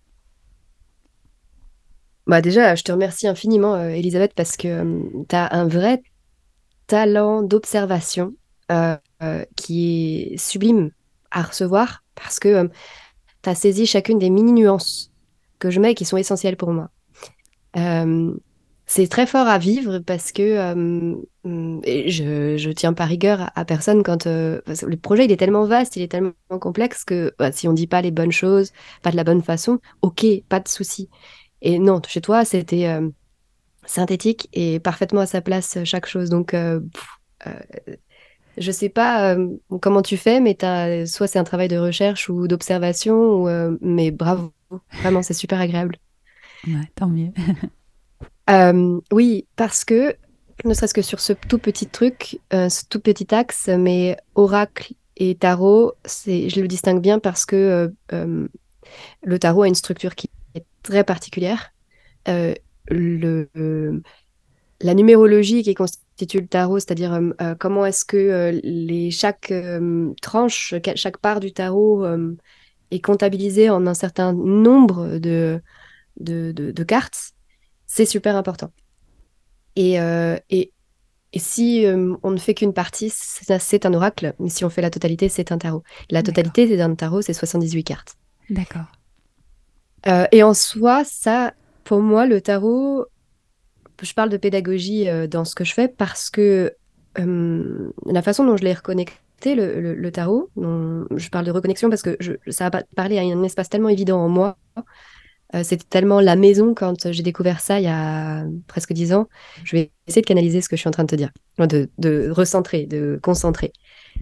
Bah déjà, je te remercie infiniment, euh, Elisabeth, parce que tu as un vrai talent d'observation. Euh, euh, qui est sublime à recevoir parce que euh, tu as saisi chacune des mini-nuances que je mets et qui sont essentielles pour moi. Euh, c'est très fort à vivre parce que euh, hum, et je, je tiens pas rigueur à, à personne quand euh, parce que le projet il est tellement vaste, il est tellement complexe que bah, si on dit pas les bonnes choses, pas de la bonne façon, ok, pas de souci. Et non, chez toi, c'était euh, synthétique et parfaitement à sa place chaque chose. Donc, euh, pff, euh, je sais pas euh, comment tu fais, mais t'as, soit c'est un travail de recherche ou d'observation, ou, euh, mais bravo, vraiment, c'est super agréable. Ouais, tant mieux. Euh, oui, parce que, ne serait-ce que sur ce tout petit truc, euh, ce tout petit axe, mais oracle et tarot, c'est, je le distingue bien parce que euh, euh, le tarot a une structure qui est très particulière. Euh, le, euh, la numérologie qui constitue le tarot, c'est-à-dire euh, euh, comment est-ce que euh, les, chaque euh, tranche, ca- chaque part du tarot euh, est comptabilisée en un certain nombre de, de, de- de cartes, c'est super important. Et, euh, et, et si euh, on ne fait qu'une partie, c'est c'est un oracle, mais si on fait la totalité, c'est un tarot. La D'accord. totalité d'un tarot, c'est soixante-dix-huit cartes. D'accord. Euh, et en soi, ça, pour moi, le tarot, je parle de pédagogie euh, dans ce que je fais parce que euh, la façon dont je l'ai reconnecté, le, le- le tarot, dont je parle de reconnexion parce que je, ça a pa- parlé à un espace tellement évident en moi. Euh, c'était tellement la maison quand j'ai découvert ça il y a presque dix ans. Je vais essayer de canaliser ce que je suis en train de te dire, de, de recentrer, de concentrer.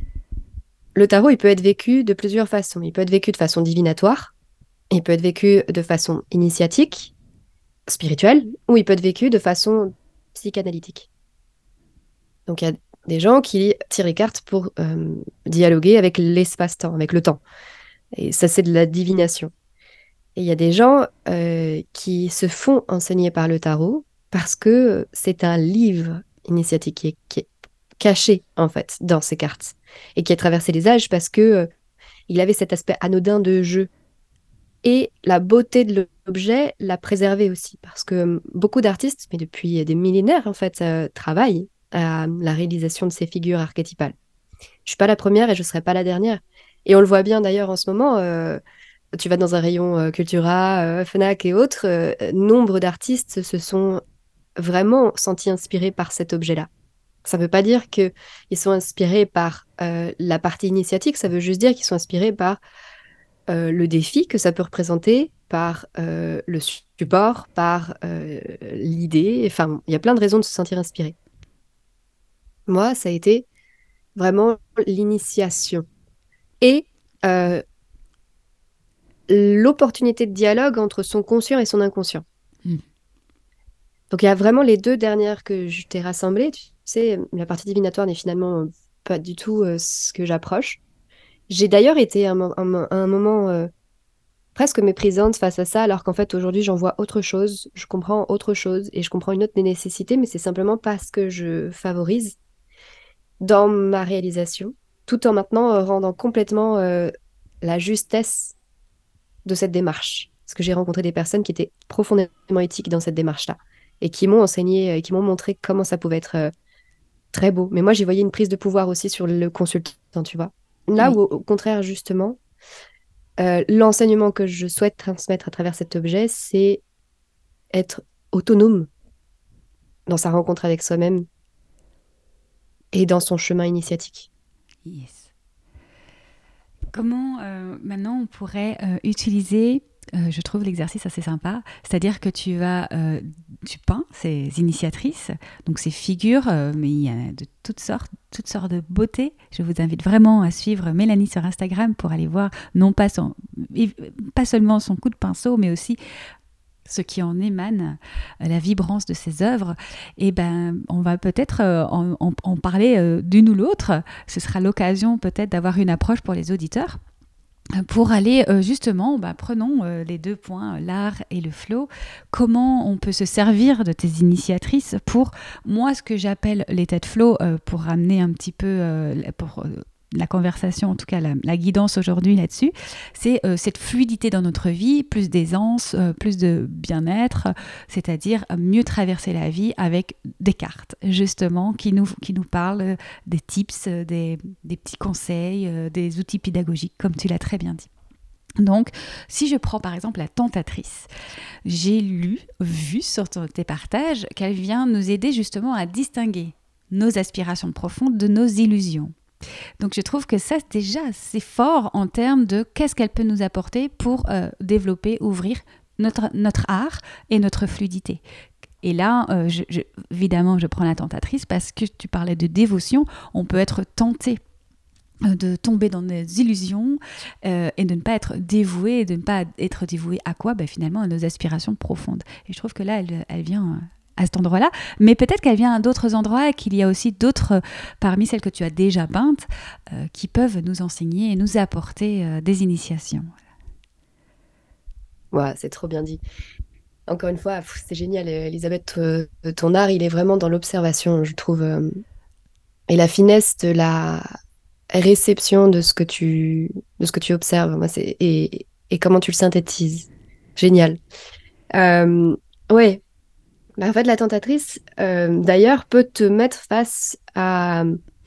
Le tarot, il peut être vécu de plusieurs façons. Il peut être vécu de façon divinatoire, il peut être vécu de façon initiatique, spirituelle, ou il peut être vécu de façon psychanalytique. Donc, il y a des gens qui tirent les cartes pour euh, dialoguer avec l'espace-temps, avec le temps. Et ça, c'est de la divination. Et il y a des gens euh, qui se font enseigner par le tarot parce que c'est un livre initiatique qui est, qui est caché, en fait, dans ces cartes. Et qui a traversé les âges parce que euh, il avait cet aspect anodin de jeu. Et la beauté de l'objet l'a préservé aussi. Parce que euh, beaucoup d'artistes, mais depuis des millénaires, en fait, euh, travaillent à la réalisation de ces figures archétypales. Je suis pas la première et je serai pas la dernière. Et on le voit bien d'ailleurs en ce moment. Euh, tu vas dans un rayon euh, Cultura, euh, Fnac et autres. Euh, nombre d'artistes se sont vraiment sentis inspirés par cet objet-là. Ça ne veut pas dire qu'ils sont inspirés par euh, la partie initiatique. Ça veut juste dire qu'ils sont inspirés par euh, le défi que ça peut représenter, par euh, le support, par euh, l'idée. Enfin, il y a plein de raisons de se sentir inspiré. Moi, ça a été vraiment l'initiation. Et euh, l'opportunité de dialogue entre son conscient et son inconscient. Mm. Donc il y a vraiment les deux dernières que je t'ai rassemblées. Tu sais, la partie divinatoire n'est finalement pas du tout euh, ce que j'approche. J'ai d'ailleurs été à un, mo- un mo- un moment euh, presque méprisante face à ça, alors qu'en fait aujourd'hui j'en vois autre chose, je comprends autre chose et je comprends une autre nécessité, mais c'est simplement parce que je favorise dans ma réalisation, tout en maintenant euh, rendant complètement euh, la justesse de cette démarche. Parce que j'ai rencontré des personnes qui étaient profondément éthiques dans cette démarche-là et qui m'ont enseigné, et qui m'ont montré comment ça pouvait être euh, très beau. Mais moi, j'y voyais une prise de pouvoir aussi sur le consultant, tu vois. Là Oui. où, au contraire, justement, euh, l'enseignement que je souhaite transmettre à travers cet objet, c'est être autonome dans sa rencontre avec soi-même et dans son chemin initiatique. Yes. Comment euh, maintenant on pourrait euh, utiliser, euh, je trouve l'exercice assez sympa, c'est-à-dire que tu vas, euh, tu peins ces initiatrices, donc ces figures, euh, mais il y a de toutes sortes, toutes sortes de beautés. Je vous invite vraiment à suivre Mélanie sur Instagram pour aller voir non pas son, pas seulement son coup de pinceau, mais aussi ce qui en émane, la vibrance de ses œuvres, et ben, on va peut-être euh, en, en, en parler euh, d'une ou l'autre. Ce sera l'occasion peut-être d'avoir une approche pour les auditeurs pour aller euh, justement, bah, prenons euh, les deux points, l'art et le flow, comment on peut se servir de tes initiatrices pour, moi, ce que j'appelle l'état de flow, euh, pour ramener un petit peu, euh, pour euh, la conversation, en tout cas la, la guidance aujourd'hui là-dessus, c'est euh, cette fluidité dans notre vie, plus d'aisance, euh, plus de bien-être, c'est-à-dire mieux traverser la vie avec des cartes, justement, qui nous, qui nous parlent des tips, des, des petits conseils, euh, des outils pédagogiques, comme tu l'as très bien dit. Donc, si je prends par exemple la tentatrice, j'ai lu, vu sur ton- tes partages qu'elle vient nous aider justement à distinguer nos aspirations profondes de nos illusions. Donc, je trouve que ça, déjà, c'est fort en termes de qu'est-ce qu'elle peut nous apporter pour euh, développer, ouvrir notre, notre art et notre fluidité. Et là, euh, je, je- évidemment, je prends la tentatrice parce que tu parlais de dévotion. On peut être tenté euh, de tomber dans des illusions euh, et de ne pas être dévoué, et de ne pas être dévoué à quoi? Ben, finalement, à nos aspirations profondes. Et je trouve que là, elle, elle vient euh, à cet endroit-là, mais peut-être qu'elle vient à d'autres endroits et qu'il y a aussi d'autres, euh, parmi celles que tu as déjà peintes, euh, qui peuvent nous enseigner et nous apporter euh, des initiations. Ouais, c'est trop bien dit. Encore une fois, pff, c'est génial, euh, Elisabeth. euh, ton art, il est vraiment dans l'observation, je trouve. euh, et la finesse de la réception de ce que tu, de ce que tu observes. Moi, c'est, et, et comment tu le synthétises. Génial. Euh, ouais. Bah, en fait, la tentatrice, euh, d'ailleurs, peut te mettre face à,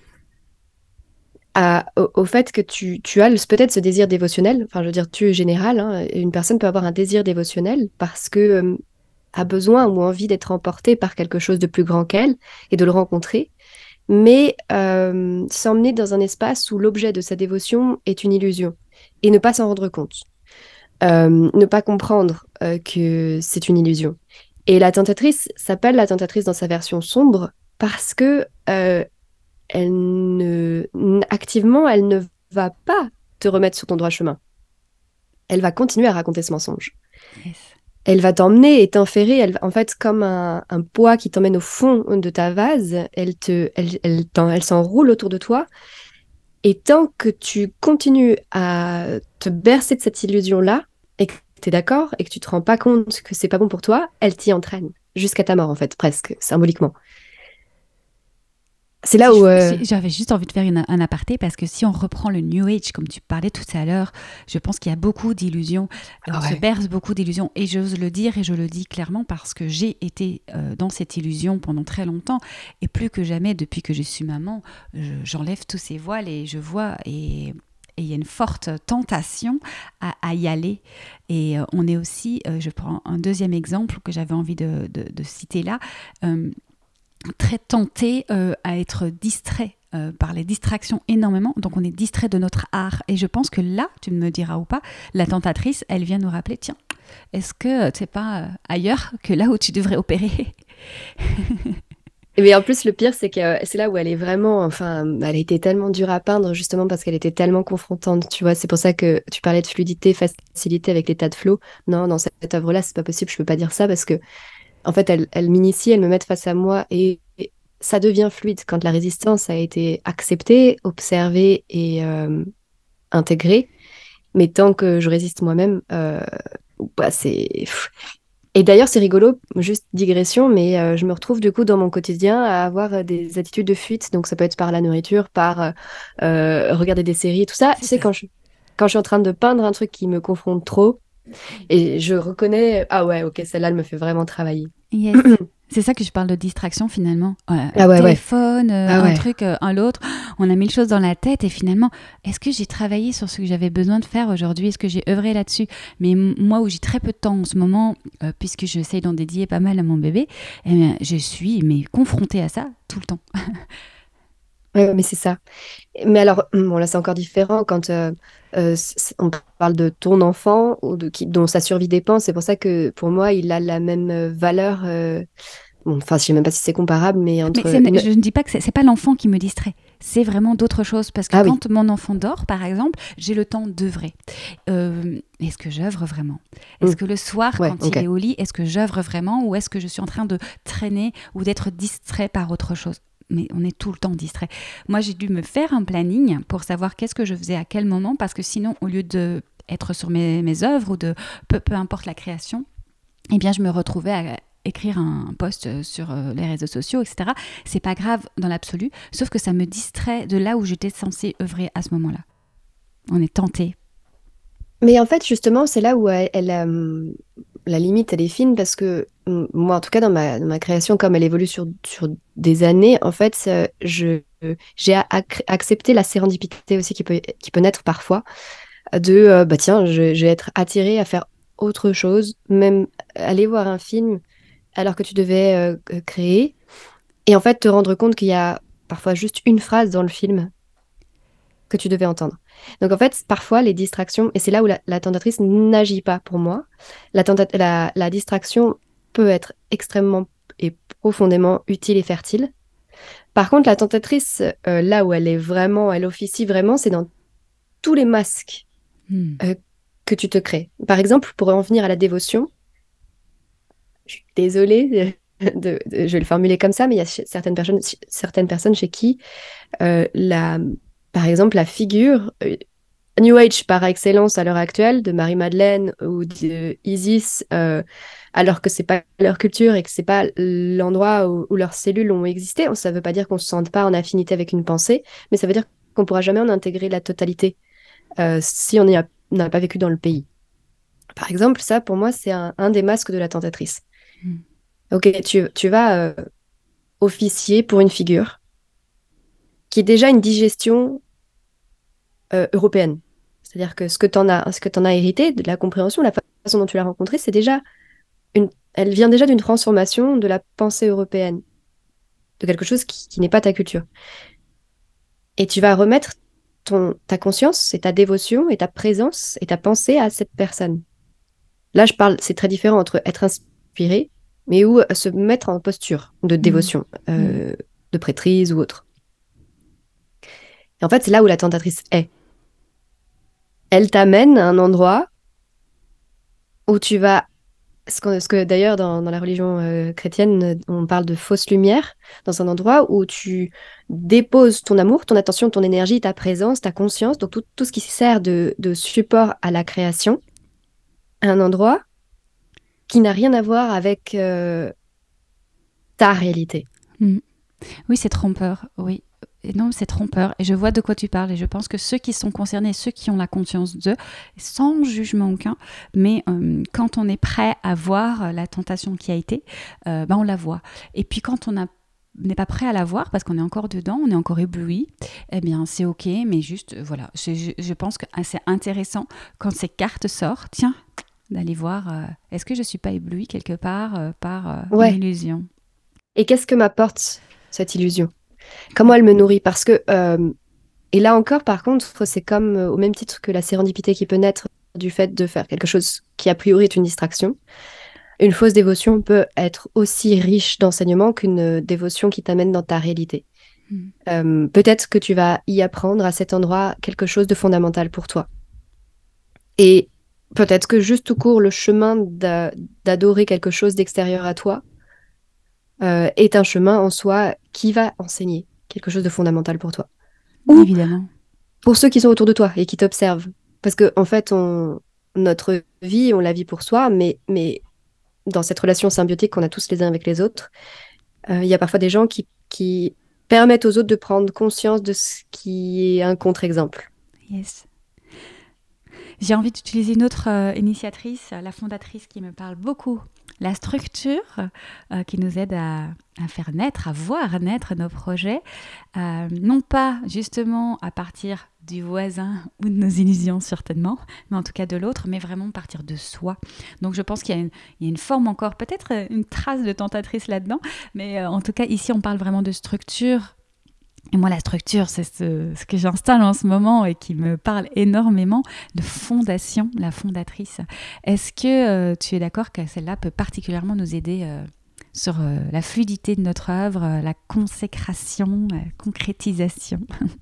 à- au, au fait que tu, tu as le- peut-être ce désir dévotionnel. Enfin, je veux dire, tu es général, hein, une personne peut avoir un désir dévotionnel parce que euh, a besoin ou envie d'être emportée par quelque chose de plus grand qu'elle et de le rencontrer, mais euh, s'emmener dans un espace où l'objet de sa dévotion est une illusion et ne pas s'en rendre compte. Euh, ne pas comprendre euh, que c'est une illusion. Et la tentatrice s'appelle la tentatrice dans sa version sombre parce que euh, elle ne, n- activement, elle ne va pas te remettre sur ton droit chemin. Elle va continuer à raconter ce mensonge. Yes. Elle va t'emmener et t'enferrer, elle, va- en fait, comme un, un poids qui t'emmène au fond de ta vase, elle te, elle, elle, t'en- elle s'enroule autour de toi. Et tant que tu continues à te bercer de cette illusion-là, et que tu es d'accord, et que tu te rends pas compte que c'est pas bon pour toi, elle t'y entraîne. Jusqu'à ta mort, en fait, presque, symboliquement. C'est Si là où... je- euh, si- J'avais juste envie de faire une- un aparté parce que si on reprend le New Age, comme tu parlais tout à l'heure, je pense qu'il y a beaucoup d'illusions. Euh, Ah On se ouais. berce beaucoup d'illusions. Et j'ose le dire et je le dis clairement parce que j'ai été euh, dans cette illusion pendant très longtemps. Et plus que jamais, depuis que je suis maman, je- j'enlève tous ces voiles et je vois. Et et il y a une forte tentation à, à y aller. Et euh, on est aussi, euh, je prends un deuxième exemple que j'avais envie de, de- de citer là, euh, très tenté euh, à être distrait euh, par les distractions énormément. Donc on est distrait de notre art. Et je pense que là, tu me diras ou pas, la tentatrice, elle vient nous rappeler, tiens, est-ce que c'est pas euh, ailleurs que là où tu devrais opérer? Mais en plus, le pire, c'est que euh, c'est là où elle est vraiment, enfin, elle a été tellement dure à peindre, justement parce qu'elle était tellement confrontante, tu vois. C'est pour ça que tu parlais de fluidité, facilité avec l'état de flow. Non, dans cette œuvre-là, c'est pas possible, je peux pas dire ça parce que, en fait, elle, elle m'initie, elle me met face à moi et, et ça devient fluide quand la résistance a été acceptée, observée et euh, intégrée. Mais tant que je résiste moi-même, euh, bah, c'est... Et d'ailleurs, c'est rigolo, juste digression, mais euh, je me retrouve du coup dans mon quotidien à avoir euh, des attitudes de fuite. Donc ça peut être par la nourriture, par euh, euh, regarder des séries, tout ça. Tu C'est sais, ça. quand je, quand je suis en train de peindre un truc qui me confronte trop, et je reconnais, ah ouais, ok, celle-là, elle me fait vraiment travailler. Yes. C'est ça que je parle de distraction finalement. Euh, Ah ouais, ouais. téléphone, euh, Ah un ouais. truc, euh, un l'autre. On a mille choses dans la tête et finalement, est-ce que j'ai travaillé sur ce que j'avais besoin de faire aujourd'hui? Est-ce que j'ai œuvré là-dessus? Mais m- moi où j'ai très peu de temps en ce moment, euh, puisque j'essaye d'en dédier pas mal à mon bébé, eh bien, je suis mais confrontée à ça tout le temps. Ouais, mais c'est ça. Mais alors, bon, là, c'est encore différent quand euh, euh, c- c- on parle de ton enfant ou de qui, dont sa survie dépend. C'est pour ça que pour moi, il a la même euh, valeur. euh, Bon, enfin, je sais même pas si c'est comparable, mais Mais entre. c'est- ne- je ne dis pas que c'est c'est pas l'enfant qui me distrait. C'est vraiment d'autres choses. Parce que Ah oui, quand mon enfant dort, par exemple, j'ai le temps d'œuvrer. Euh, est-ce que j'œuvre vraiment? Est-ce hmm, que le soir, ouais, quand il ok. est au lit, est-ce que j'œuvre vraiment? Ou est-ce que je suis en train de traîner ou d'être distrait par autre chose? Mais on est tout le temps distrait. Moi, j'ai dû me faire un planning pour savoir qu'est-ce que je faisais à quel moment. Parce que sinon, au lieu d'être sur mes, mes œuvres ou de peu, peu importe la création, eh bien, je me retrouvais à écrire un post sur euh, les réseaux sociaux, et cetera. C'est pas grave dans l'absolu, sauf que ça me distrait de là où j'étais censée œuvrer à ce moment-là. On est tenté. Mais en fait, justement, c'est là où elle, elle, euh, la limite, elle est fine parce que mm, moi, en tout cas, dans ma, dans ma création, comme elle évolue sur, sur des années, en fait, euh, je, j'ai ac- accepté la sérendipité aussi qui peut, qui peut naître parfois de, euh, bah tiens, je, je vais être attirée à faire autre chose, même aller voir un film alors que tu devais euh, créer, et en fait, te rendre compte qu'il y a parfois juste une phrase dans le film que tu devais entendre. Donc en fait, parfois les distractions, et c'est là où la, la tentatrice n'agit pas pour moi, la, tenta- la, la distraction peut être extrêmement et profondément utile et fertile. Par contre, la tentatrice, euh, là où elle est vraiment, elle officie vraiment, c'est dans tous les masques Hmm. euh, que tu te crées. Par exemple, pour en venir à la dévotion, je suis désolée, de, de- je vais le formuler comme ça, mais il y a ch- certaines personnes, certaines personnes chez qui, euh, la, par exemple, la figure euh, New Age par excellence à l'heure actuelle, de Marie-Madeleine ou de Isis, euh, alors que c'est pas leur culture et que c'est pas l'endroit où, où leurs cellules ont existé. Ça veut pas dire qu'on se sente pas en affinité avec une pensée, mais ça veut dire qu'on pourra jamais en intégrer la totalité euh, si on n'y a- n'a pas vécu dans le pays. Par exemple, ça pour moi c'est un, un des masques de la tentatrice. Hmm. Ok, tu, tu vas euh, officier pour une figure qui est déjà une digestion euh, européenne. C'est-à-dire que ce que tu en as, ce que t'en as hérité, de la compréhension, la façon dont tu l'as rencontrée, c'est déjà une, elle vient déjà d'une transformation de la pensée européenne, de quelque chose qui, qui n'est pas ta culture. Et tu vas remettre ton, ta conscience et ta dévotion et ta présence et ta pensée à cette personne. Là, je parle, c'est très différent entre être inspiré, mais ou se mettre en posture de Hmm. dévotion, Hmm. euh, de prêtrise ou autre. Et en fait, c'est là où la tentatrice est. Elle t'amène à un endroit où tu vas ce que, ce que d'ailleurs dans, dans la religion euh, chrétienne, on parle de fausse lumière, dans un endroit où tu déposes ton amour, ton attention, ton énergie, ta présence, ta conscience, donc tout, tout ce qui sert de, de support à la création, à un endroit qui n'a rien à voir avec euh, ta réalité. Hmm. Oui, c'est trompeur, oui. Et non, c'est trompeur. Et je vois de quoi tu parles. Et je pense que ceux qui sont concernés, ceux qui ont la conscience d'eux, sans jugement aucun, mais euh, quand on est prêt à voir la tentation qui a été, euh, ben on la voit. Et puis quand on a n'est pas prêt à la voir parce qu'on est encore dedans, on est encore ébloui, eh bien c'est ok, mais juste euh, voilà, je, je, je pense que c'est intéressant quand ces cartes sortent, tiens, d'aller voir, euh, est-ce que je suis pas éblouie quelque part euh, par euh, une Ouais. illusion. Et qu'est-ce que m'apporte cette illusion? Comment elle me nourrit? Parce que, euh, et là encore, par contre, c'est comme euh, au même titre que la sérendipité qui peut naître du fait de faire quelque chose qui a priori est une distraction. Une fausse dévotion peut être aussi riche d'enseignements qu'une euh, dévotion qui t'amène dans ta réalité. Mm. Euh, peut-être que tu vas y apprendre à cet endroit quelque chose de fondamental pour toi. Et peut-être que juste tout court, le chemin d'a- d'adorer quelque chose d'extérieur à toi euh, est un chemin en soi qui va enseigner quelque chose de fondamental pour toi. Ou Évidemment. pour ceux qui sont autour de toi et qui t'observent. Parce que en fait, on, notre vie, on la vit pour soi, mais, mais dans cette relation symbiotique qu'on a tous les uns avec les autres, euh, il y a parfois des gens qui, qui permettent aux autres de prendre conscience de ce qui est un contre-exemple. Yes. J'ai envie d'utiliser une autre euh, initiatrice, la fondatrice qui me parle beaucoup. La structure euh, qui nous aide à, à faire naître, à voir naître nos projets, euh, non pas justement à partir du voisin ou de nos illusions certainement, mais en tout cas de l'autre, mais vraiment partir de soi. Donc je pense qu'il y a une, il y a une forme encore, peut-être une trace de tentatrice là-dedans, mais euh, en tout cas ici on parle vraiment de structure. Et moi, la structure, c'est ce, ce que j'installe en ce moment et qui me parle énormément de fondation, la fondatrice. Est-ce que euh, tu es d'accord que celle-là peut particulièrement nous aider euh, sur euh, la fluidité de notre œuvre, euh, la consécration, la concrétisation?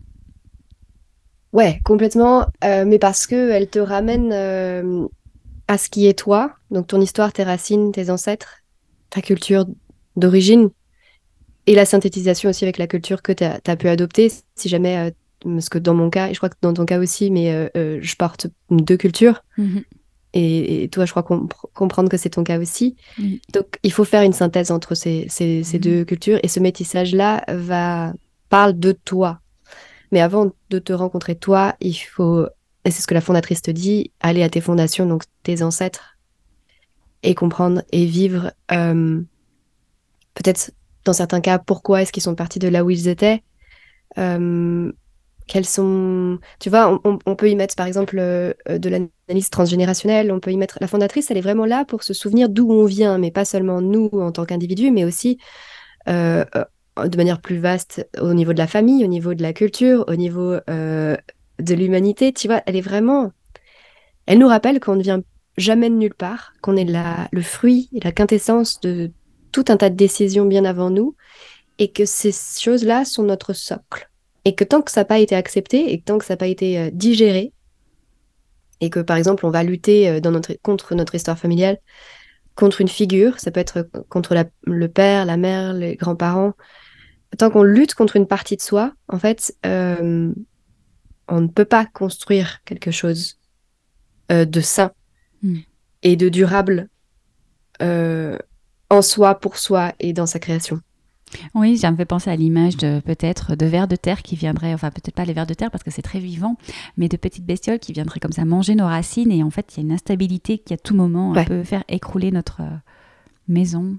Ouais, complètement. Euh, mais parce que elle te ramène euh, à ce qui est toi, donc ton histoire, tes racines, tes ancêtres, ta culture d'origine, et la synthétisation aussi avec la culture que tu as pu adopter, si jamais, euh, parce que dans mon cas, et je crois que dans ton cas aussi, mais euh, euh, je porte deux cultures. Mm-hmm. Et, et toi, je crois compre- comprendre que c'est ton cas aussi. Oui. Donc, il faut faire une synthèse entre ces, ces, ces Mhm. deux cultures. Et ce métissage-là va, parle de toi. Mais avant de te rencontrer toi, il faut, et c'est ce que la fondatrice te dit, aller à tes fondations, donc tes ancêtres, et comprendre et vivre, euh, peut-être dans certains cas, pourquoi est-ce qu'ils sont partis de là où ils étaient. Euh, Quels sont... Tu vois, on, on- on peut y mettre, par exemple, euh, euh, de l'analyse transgénérationnelle, on peut y mettre... La fondatrice, elle est vraiment là pour se souvenir d'où on vient, mais pas seulement nous en tant qu'individus, mais aussi euh, euh, de manière plus vaste au niveau de la famille, au niveau de la culture, au niveau euh, de l'humanité. Tu vois, elle est vraiment... Elle nous rappelle qu'on ne vient jamais de nulle part, qu'on est la, le fruit et la quintessence de tout un tas de décisions bien avant nous, et que ces choses-là sont notre socle. Et que tant que ça n'a pas été accepté, et que tant que ça n'a pas été euh, digéré, et que par exemple on va lutter euh, dans notre, contre notre histoire familiale, contre une figure, ça peut être contre la- le père, la mère, les grands-parents, tant qu'on lutte contre une partie de soi, en fait, euh, on ne peut pas construire quelque chose euh, de sain Mm. et de durable euh, en soi, pour soi et dans sa création. Oui, ça me fait penser à l'image de peut-être de vers de terre qui viendraient, enfin peut-être pas les vers de terre parce que c'est très vivant, mais de petites bestioles qui viendraient comme ça manger nos racines et en fait il y a une instabilité qui à tout moment Ouais. peut faire écrouler notre euh, maison,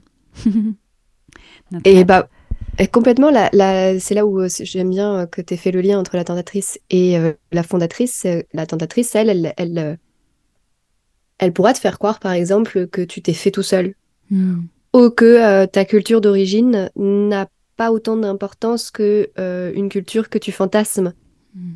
notre Et être. bah, et complètement, la, la- c'est là où euh, j'aime bien euh, que tu aies fait le lien entre la tentatrice et euh, la fondatrice. Euh, La tentatrice, elle, elle, elle, euh, elle pourra te faire croire, par exemple, que tu t'es fait tout seul Mm. ou que euh, ta culture d'origine n'a pas autant d'importance que euh, une culture que tu fantasmes. Mm.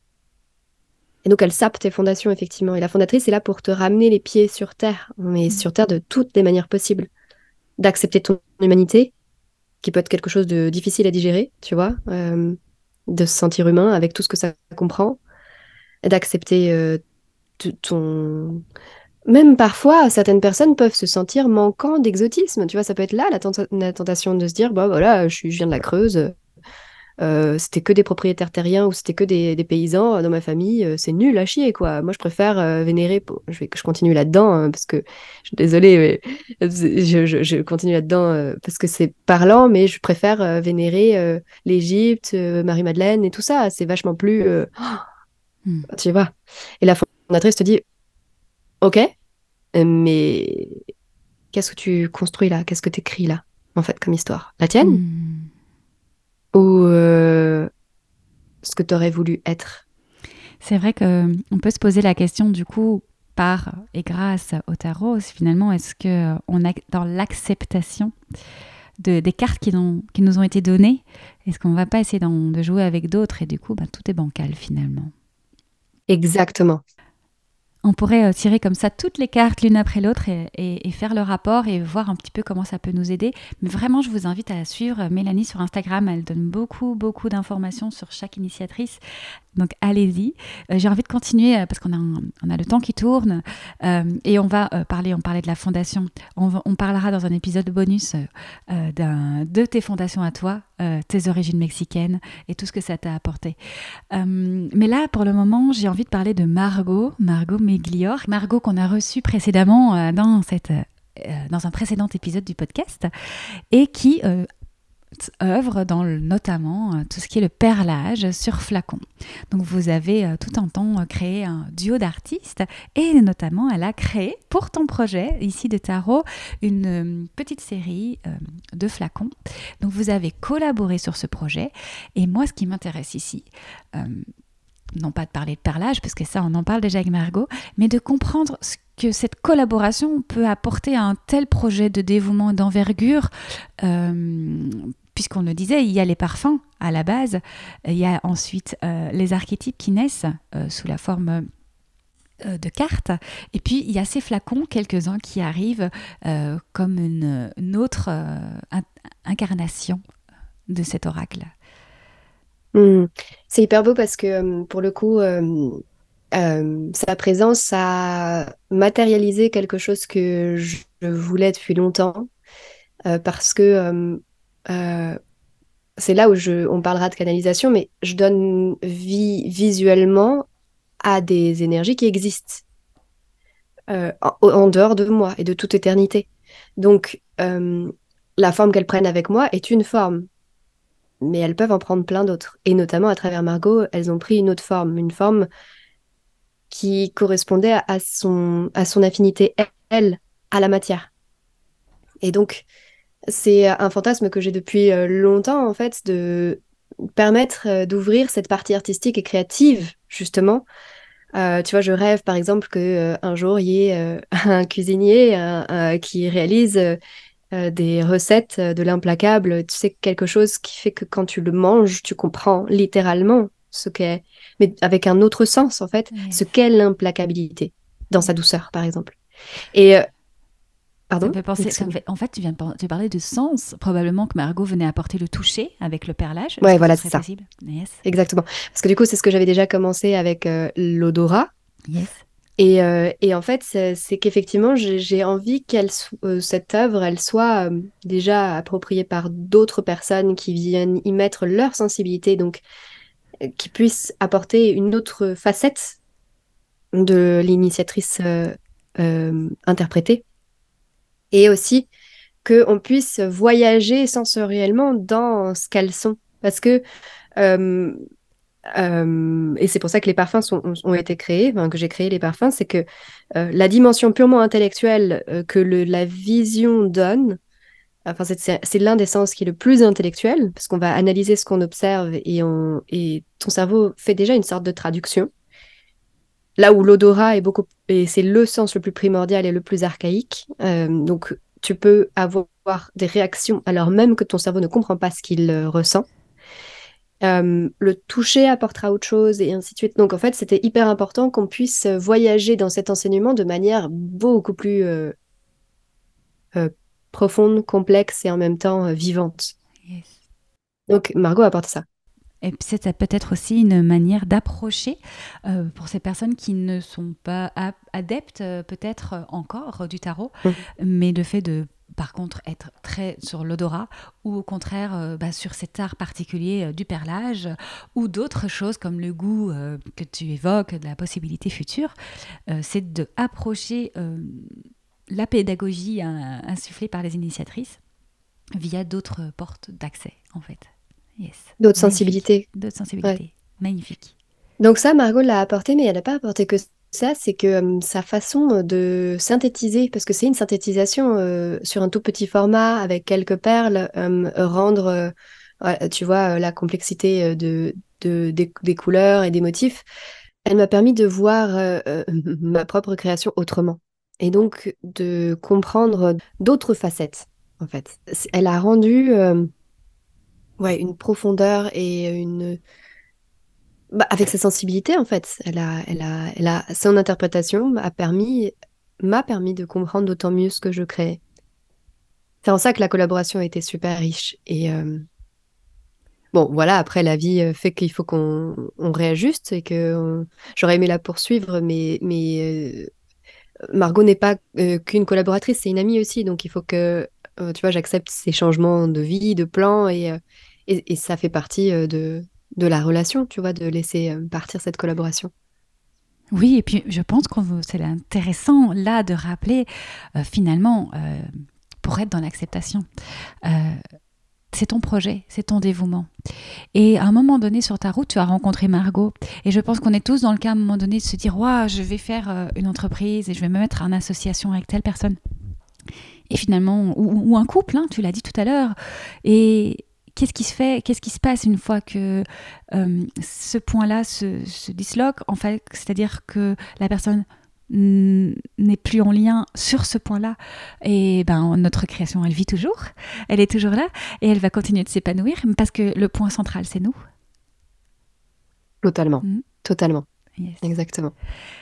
Et donc, elle sape tes fondations, effectivement. Et la fondatrice est là pour te ramener les pieds sur terre, mais Mm. sur terre de toutes les manières possibles. D'accepter ton humanité, qui peut être quelque chose de difficile à digérer, tu vois, euh, de se sentir humain avec tout ce que ça comprend, d'accepter euh, t- ton... Même parfois, certaines personnes peuvent se sentir manquant d'exotisme, tu vois, ça peut être là la, tenta- la tentation de se dire, bah voilà, je, suis- je viens de la Creuse, euh, c'était que des propriétaires terriens ou c'était que des, des paysans euh, dans ma famille, euh, c'est nul à chier, quoi. Moi, je préfère euh, vénérer, pour- je vais, je continue là-dedans, hein, parce que, je suis désolée, mais je, je- je continue là-dedans euh, parce que c'est parlant, mais je préfère euh, vénérer euh, l'Égypte, euh, Marie-Madeleine et tout ça, c'est vachement plus, euh, Mm. tu vois. Et la fondatrice te dit, ok, mais qu'est-ce que tu construis là? Qu'est-ce que tu écris là, en fait, comme histoire? La tienne? Mm. Ou euh, ce que tu aurais voulu être? C'est vrai que on peut se poser la question du coup par et grâce au tarot, finalement, est-ce que on a dans l'acceptation de, des cartes qui, n'ont- qui nous ont été données, est-ce qu'on ne va pas essayer d'en- de jouer avec d'autres et du coup, ben, tout est bancal finalement. Exactement. On pourrait euh, tirer comme ça toutes les cartes l'une après l'autre et, et- et faire le rapport et voir un petit peu comment ça peut nous aider. Mais vraiment, je vous invite à suivre Mélanie sur Instagram. Elle donne beaucoup, beaucoup d'informations sur chaque initiatrice. Donc allez-y. Euh, j'ai envie de continuer euh, parce qu'on a, un- on a le temps qui tourne euh, et on va euh, parler, on parlait de la fondation. On, va- on parlera dans un épisode bonus euh, euh, d'un- de tes fondations à toi, euh, tes origines mexicaines et tout ce que ça t'a apporté. Euh, mais là, pour le moment, j'ai envie de parler de Margot, Margot Meglior. Margot qu'on a reçue précédemment euh, dans, cette, euh, dans un précédent épisode du podcast et qui euh, œuvre dans le- notamment euh, tout ce qui est le perlage sur flacon. Donc vous avez euh, tout un temps euh, créé un duo d'artistes et notamment elle a créé pour ton projet ici de tarot une euh, petite série euh, de flacons. Donc vous avez collaboré sur ce projet et moi ce qui m'intéresse ici, euh, non pas de parler de perlage, parce que ça, on en parle déjà avec Margot, mais de comprendre ce que cette collaboration peut apporter à un tel projet de dévouement et d'envergure. Euh, puisqu'on le disait, il y a les parfums à la base, il y a ensuite euh, les archétypes qui naissent euh, sous la forme euh, de cartes, et puis il y a ces flacons, quelques-uns qui arrivent euh, comme une, une autre euh, in- incarnation de cet oracle. Hmm. C'est hyper beau parce que euh, pour le coup, euh, euh, sa présence a matérialisé quelque chose que je je voulais depuis longtemps euh, parce que euh, euh, c'est là où je, on parlera de canalisation, mais je donne vie visuellement à des énergies qui existent. euh, en, en dehors de moi et de toute éternité. Donc, euh, la forme qu'elles prennent avec moi est une forme, mais elles peuvent en prendre plein d'autres. Et notamment à travers Margot, elles ont pris une autre forme, une forme qui correspondait à, à son, à son affinité, elle, à la matière. Et donc, c'est un fantasme que j'ai depuis euh, longtemps, en fait, de permettre euh, d'ouvrir cette partie artistique et créative, justement. Euh, tu vois, je rêve, par exemple, que euh, un jour, il y ait euh, un cuisinier euh, euh, qui réalise euh, euh, des recettes euh, de l'implacable, tu sais, quelque chose qui fait que quand tu le manges, tu comprends littéralement ce qu'est, mais avec un autre sens, en fait, ce Yes. qu'est l'implacabilité, dans sa Yes. douceur, par exemple. Et, euh, Ça me pardon? fait penser, ça me fait- en fait, tu viens de par- tu parlais de sens. Probablement que Margot venait apporter le toucher avec le perlage. Est-ce Ouais, que ce voilà, c'est serait ça. possible? Yes. Exactement. Parce que du coup, c'est ce que j'avais déjà commencé avec euh, l'odorat. Yes. Et, euh, et en fait, c'est c'est qu'effectivement, j'ai j'ai envie qu'elle, so- euh, cette œuvre, elle soit euh, déjà appropriée par d'autres personnes qui viennent y mettre leur sensibilité, donc euh, qui puissent apporter une autre facette de l'initiatrice euh, euh, interprétée. Et aussi qu'on puisse voyager sensoriellement dans ce qu'elles sont. Parce que euh, Euh, et c'est pour ça que les parfums sont- ont, ont été créés, enfin, que j'ai créé les parfums, c'est que euh, la dimension purement intellectuelle euh, que le- la vision donne, enfin, c'est c'est- c'est l'un des sens qui est le plus intellectuel, parce qu'on va analyser ce qu'on observe et, on, et ton cerveau fait déjà une sorte de traduction. Là où l'odorat est beaucoup, et c'est le sens le plus primordial et le plus archaïque, euh, donc tu peux avoir des réactions alors même que ton cerveau ne comprend pas ce qu'il euh, ressent. Euh, le toucher apportera autre chose et ainsi de suite. Donc en fait, c'était hyper important qu'on puisse voyager dans cet enseignement de manière beaucoup plus euh, euh, profonde, complexe et en même temps euh, vivante. Yes. Donc Margot apporte ça. Et puis c'est ça peut être aussi une manière d'approcher euh, pour ces personnes qui ne sont pas a- adeptes euh, peut-être euh, encore euh, du tarot, Mhm. mais le fait de par contre être très sur l'odorat ou au contraire euh, bah, sur cet art particulier euh, du perlage ou d'autres choses comme le goût euh, que tu évoques, de la possibilité future, euh, c'est de approcher euh, la pédagogie hein, insufflée par les initiatrices via d'autres portes d'accès en fait. Yes, D'autres magnifique. sensibilités. D'autres Ouais. sensibilités. Magnifique. Donc ça, Margot l'a apporté, mais elle n'a pas apporté que ça, c'est que euh, sa façon de synthétiser, parce que c'est une synthétisation euh, sur un tout petit format avec quelques perles, euh, rendre, euh, ouais, tu vois, euh, la complexité euh, de, de- des, des couleurs et des motifs, elle m'a permis de voir euh, euh, ma propre création autrement. Et donc de comprendre d'autres facettes, en fait. C'est- Elle a rendu euh, ouais, une profondeur et une bah, avec ses sensibilités, en fait, elle a, elle a, elle a, son interprétation a permis, m'a permis de comprendre d'autant mieux ce que je créais. C'est en ça que la collaboration a été super riche. Et euh, bon, voilà, après, la vie euh, fait qu'il faut qu'on on réajuste et que on- j'aurais aimé la poursuivre, mais, mais euh, Margot n'est pas euh, qu'une collaboratrice, c'est une amie aussi. Donc, il faut que, euh, tu vois, j'accepte ces changements de vie, de plan, et, euh, et, et ça fait partie euh, de, de la relation, tu vois, de laisser euh, partir cette collaboration. Oui, et puis je pense que c'est intéressant là de rappeler euh, finalement, euh, pour être dans l'acceptation, euh, c'est ton projet, c'est ton dévouement. Et à un moment donné sur ta route, tu as rencontré Margot. Et je pense qu'on est tous dans le cas à un moment donné de se dire, ouais, je vais faire euh, une entreprise et je vais me mettre en association avec telle personne. Et finalement, ou, ou un couple, hein, tu l'as dit tout à l'heure. Et qu'est-ce qui se fait, qu'est-ce qui se passe une fois que euh, ce point-là se, se disloque, en fait, c'est-à-dire que la personne n- n'est plus en lien sur ce point-là, et ben notre création, elle vit toujours, elle est toujours là, et elle va continuer de s'épanouir, parce que le point central, c'est nous. Totalement, Mm. totalement, Yes. exactement.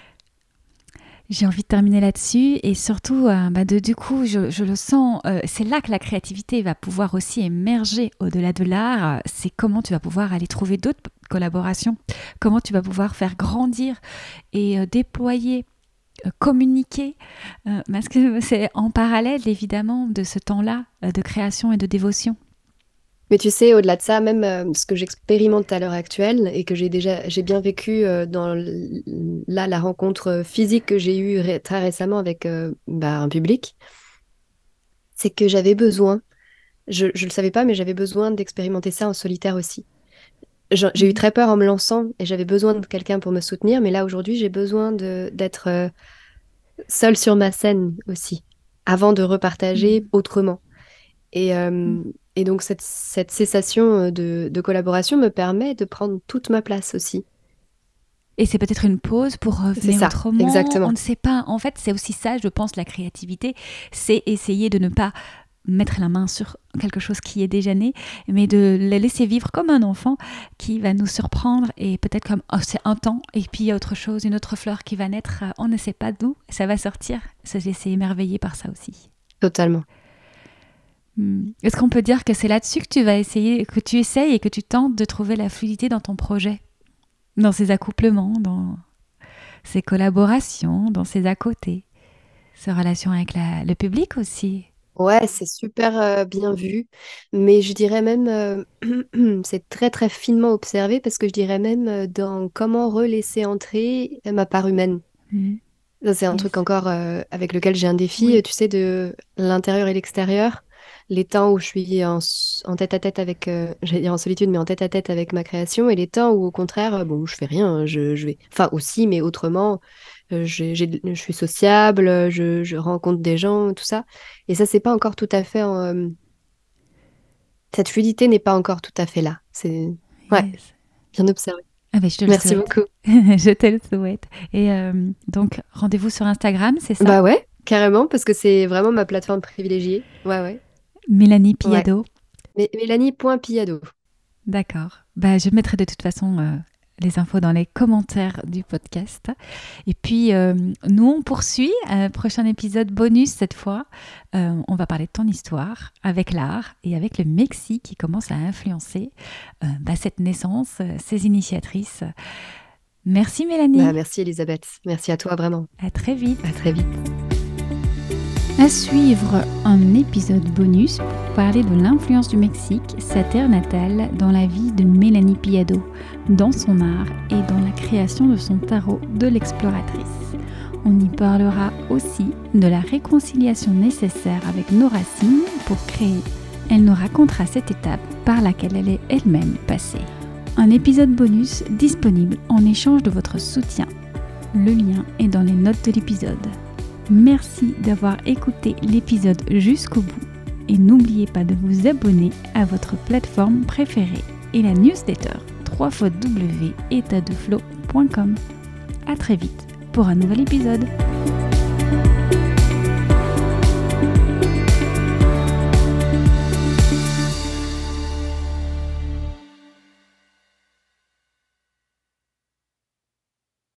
J'ai envie de terminer là-dessus et surtout, euh, bah de, du coup, je, je le sens, euh, c'est là que la créativité va pouvoir aussi émerger au-delà de l'art. C'est comment tu vas pouvoir aller trouver d'autres collaborations, comment tu vas pouvoir faire grandir et euh, déployer, euh, communiquer, euh, parce que c'est en parallèle évidemment de ce temps-là euh, de création et de dévotion. Mais tu sais, au-delà de ça, même euh, ce que j'expérimente à l'heure actuelle et que j'ai déjà, j'ai bien vécu euh, dans l- là la rencontre physique que j'ai eue ré- très récemment avec euh, bah, un public, c'est que j'avais besoin, je ne le savais pas, mais j'avais besoin d'expérimenter ça en solitaire aussi. Je- J'ai eu Mhm. très peur en me lançant et j'avais besoin de quelqu'un pour me soutenir, mais là aujourd'hui, j'ai besoin de d'être euh, seule sur ma scène aussi, avant de repartager Mhm. autrement. Et, euh, et donc cette, cette cessation euh, de, de collaboration me permet de prendre toute ma place aussi. Et c'est peut-être une pause pour C'est revenir ça, autrement. On exactement. ne sait pas. En fait, c'est aussi ça, je pense, la créativité. C'est essayer de ne pas mettre la main sur quelque chose qui est déjà né, mais de le laisser vivre comme un enfant qui va nous surprendre et peut-être comme oh, c'est un temps et puis il y a autre chose, une autre fleur qui va naître. euh, On ne sait pas d'où ça va sortir. Ça, j'ai essayé émerveillé par ça aussi. Totalement. Hmm. Est-ce qu'on peut dire que c'est là-dessus que tu vas essayer, que tu essayes et que tu tentes de trouver la fluidité dans ton projet, dans ces accouplements, dans ces collaborations, dans ces à côté, ces relations avec la- le public aussi. Ouais, c'est super euh, bien vu, mais je dirais même, euh, c'est très très finement observé parce que je dirais même euh, dans comment relaisser entrer ma part humaine. Mhm. Ça, c'est un Yes. truc encore euh, avec lequel j'ai un défi, euh, Oui. tu sais, de l'intérieur et l'extérieur. Les temps où je suis en, s- en tête à tête avec, euh, j'allais dire en solitude, mais en tête à tête avec ma création, et les temps où au contraire, euh, bon, je fais rien, hein, je, je vais, enfin aussi, mais autrement, euh, j'ai, j'ai- je suis sociable, euh, je, je rencontre des gens, tout ça. Et ça, c'est pas encore tout à fait, en, euh, cette fluidité n'est pas encore tout à fait là. C'est, ouais, Yes. bien observé. Ah ben, je te le Merci souhaite. beaucoup. Je te le souhaite. Et euh, donc, rendez-vous sur Instagram, c'est ça? Bah ouais, carrément, parce que c'est vraiment ma plateforme privilégiée. Ouais, ouais. Mélanie Ouais. Piado. Mé- Mélanie.Piado. D'accord. Bah, je mettrai de toute façon euh, les infos dans les commentaires du podcast. Et puis, euh, nous, on poursuit. Un prochain épisode bonus cette fois. Euh, on va parler de ton histoire avec l'art et avec le Mexique qui commence à influencer euh, bah, cette naissance, euh, ces initiatrices. Merci Bah, Mélanie. merci Elisabeth. Merci à toi vraiment. À très vite. À très vite. À suivre un épisode bonus pour parler de l'influence du Mexique, sa terre natale, dans la vie de Mélanie Piado, dans son art et dans la création de son tarot de l'exploratrice. On y parlera aussi de la réconciliation nécessaire avec nos racines pour créer. Elle nous racontera cette étape par laquelle elle est elle-même passée. Un épisode bonus disponible en échange de votre soutien. Le lien est dans les notes de l'épisode. Merci d'avoir écouté l'épisode jusqu'au bout et n'oubliez pas de vous abonner à votre plateforme préférée et la newsletter w w w point état de flow point com. À très vite pour un nouvel épisode.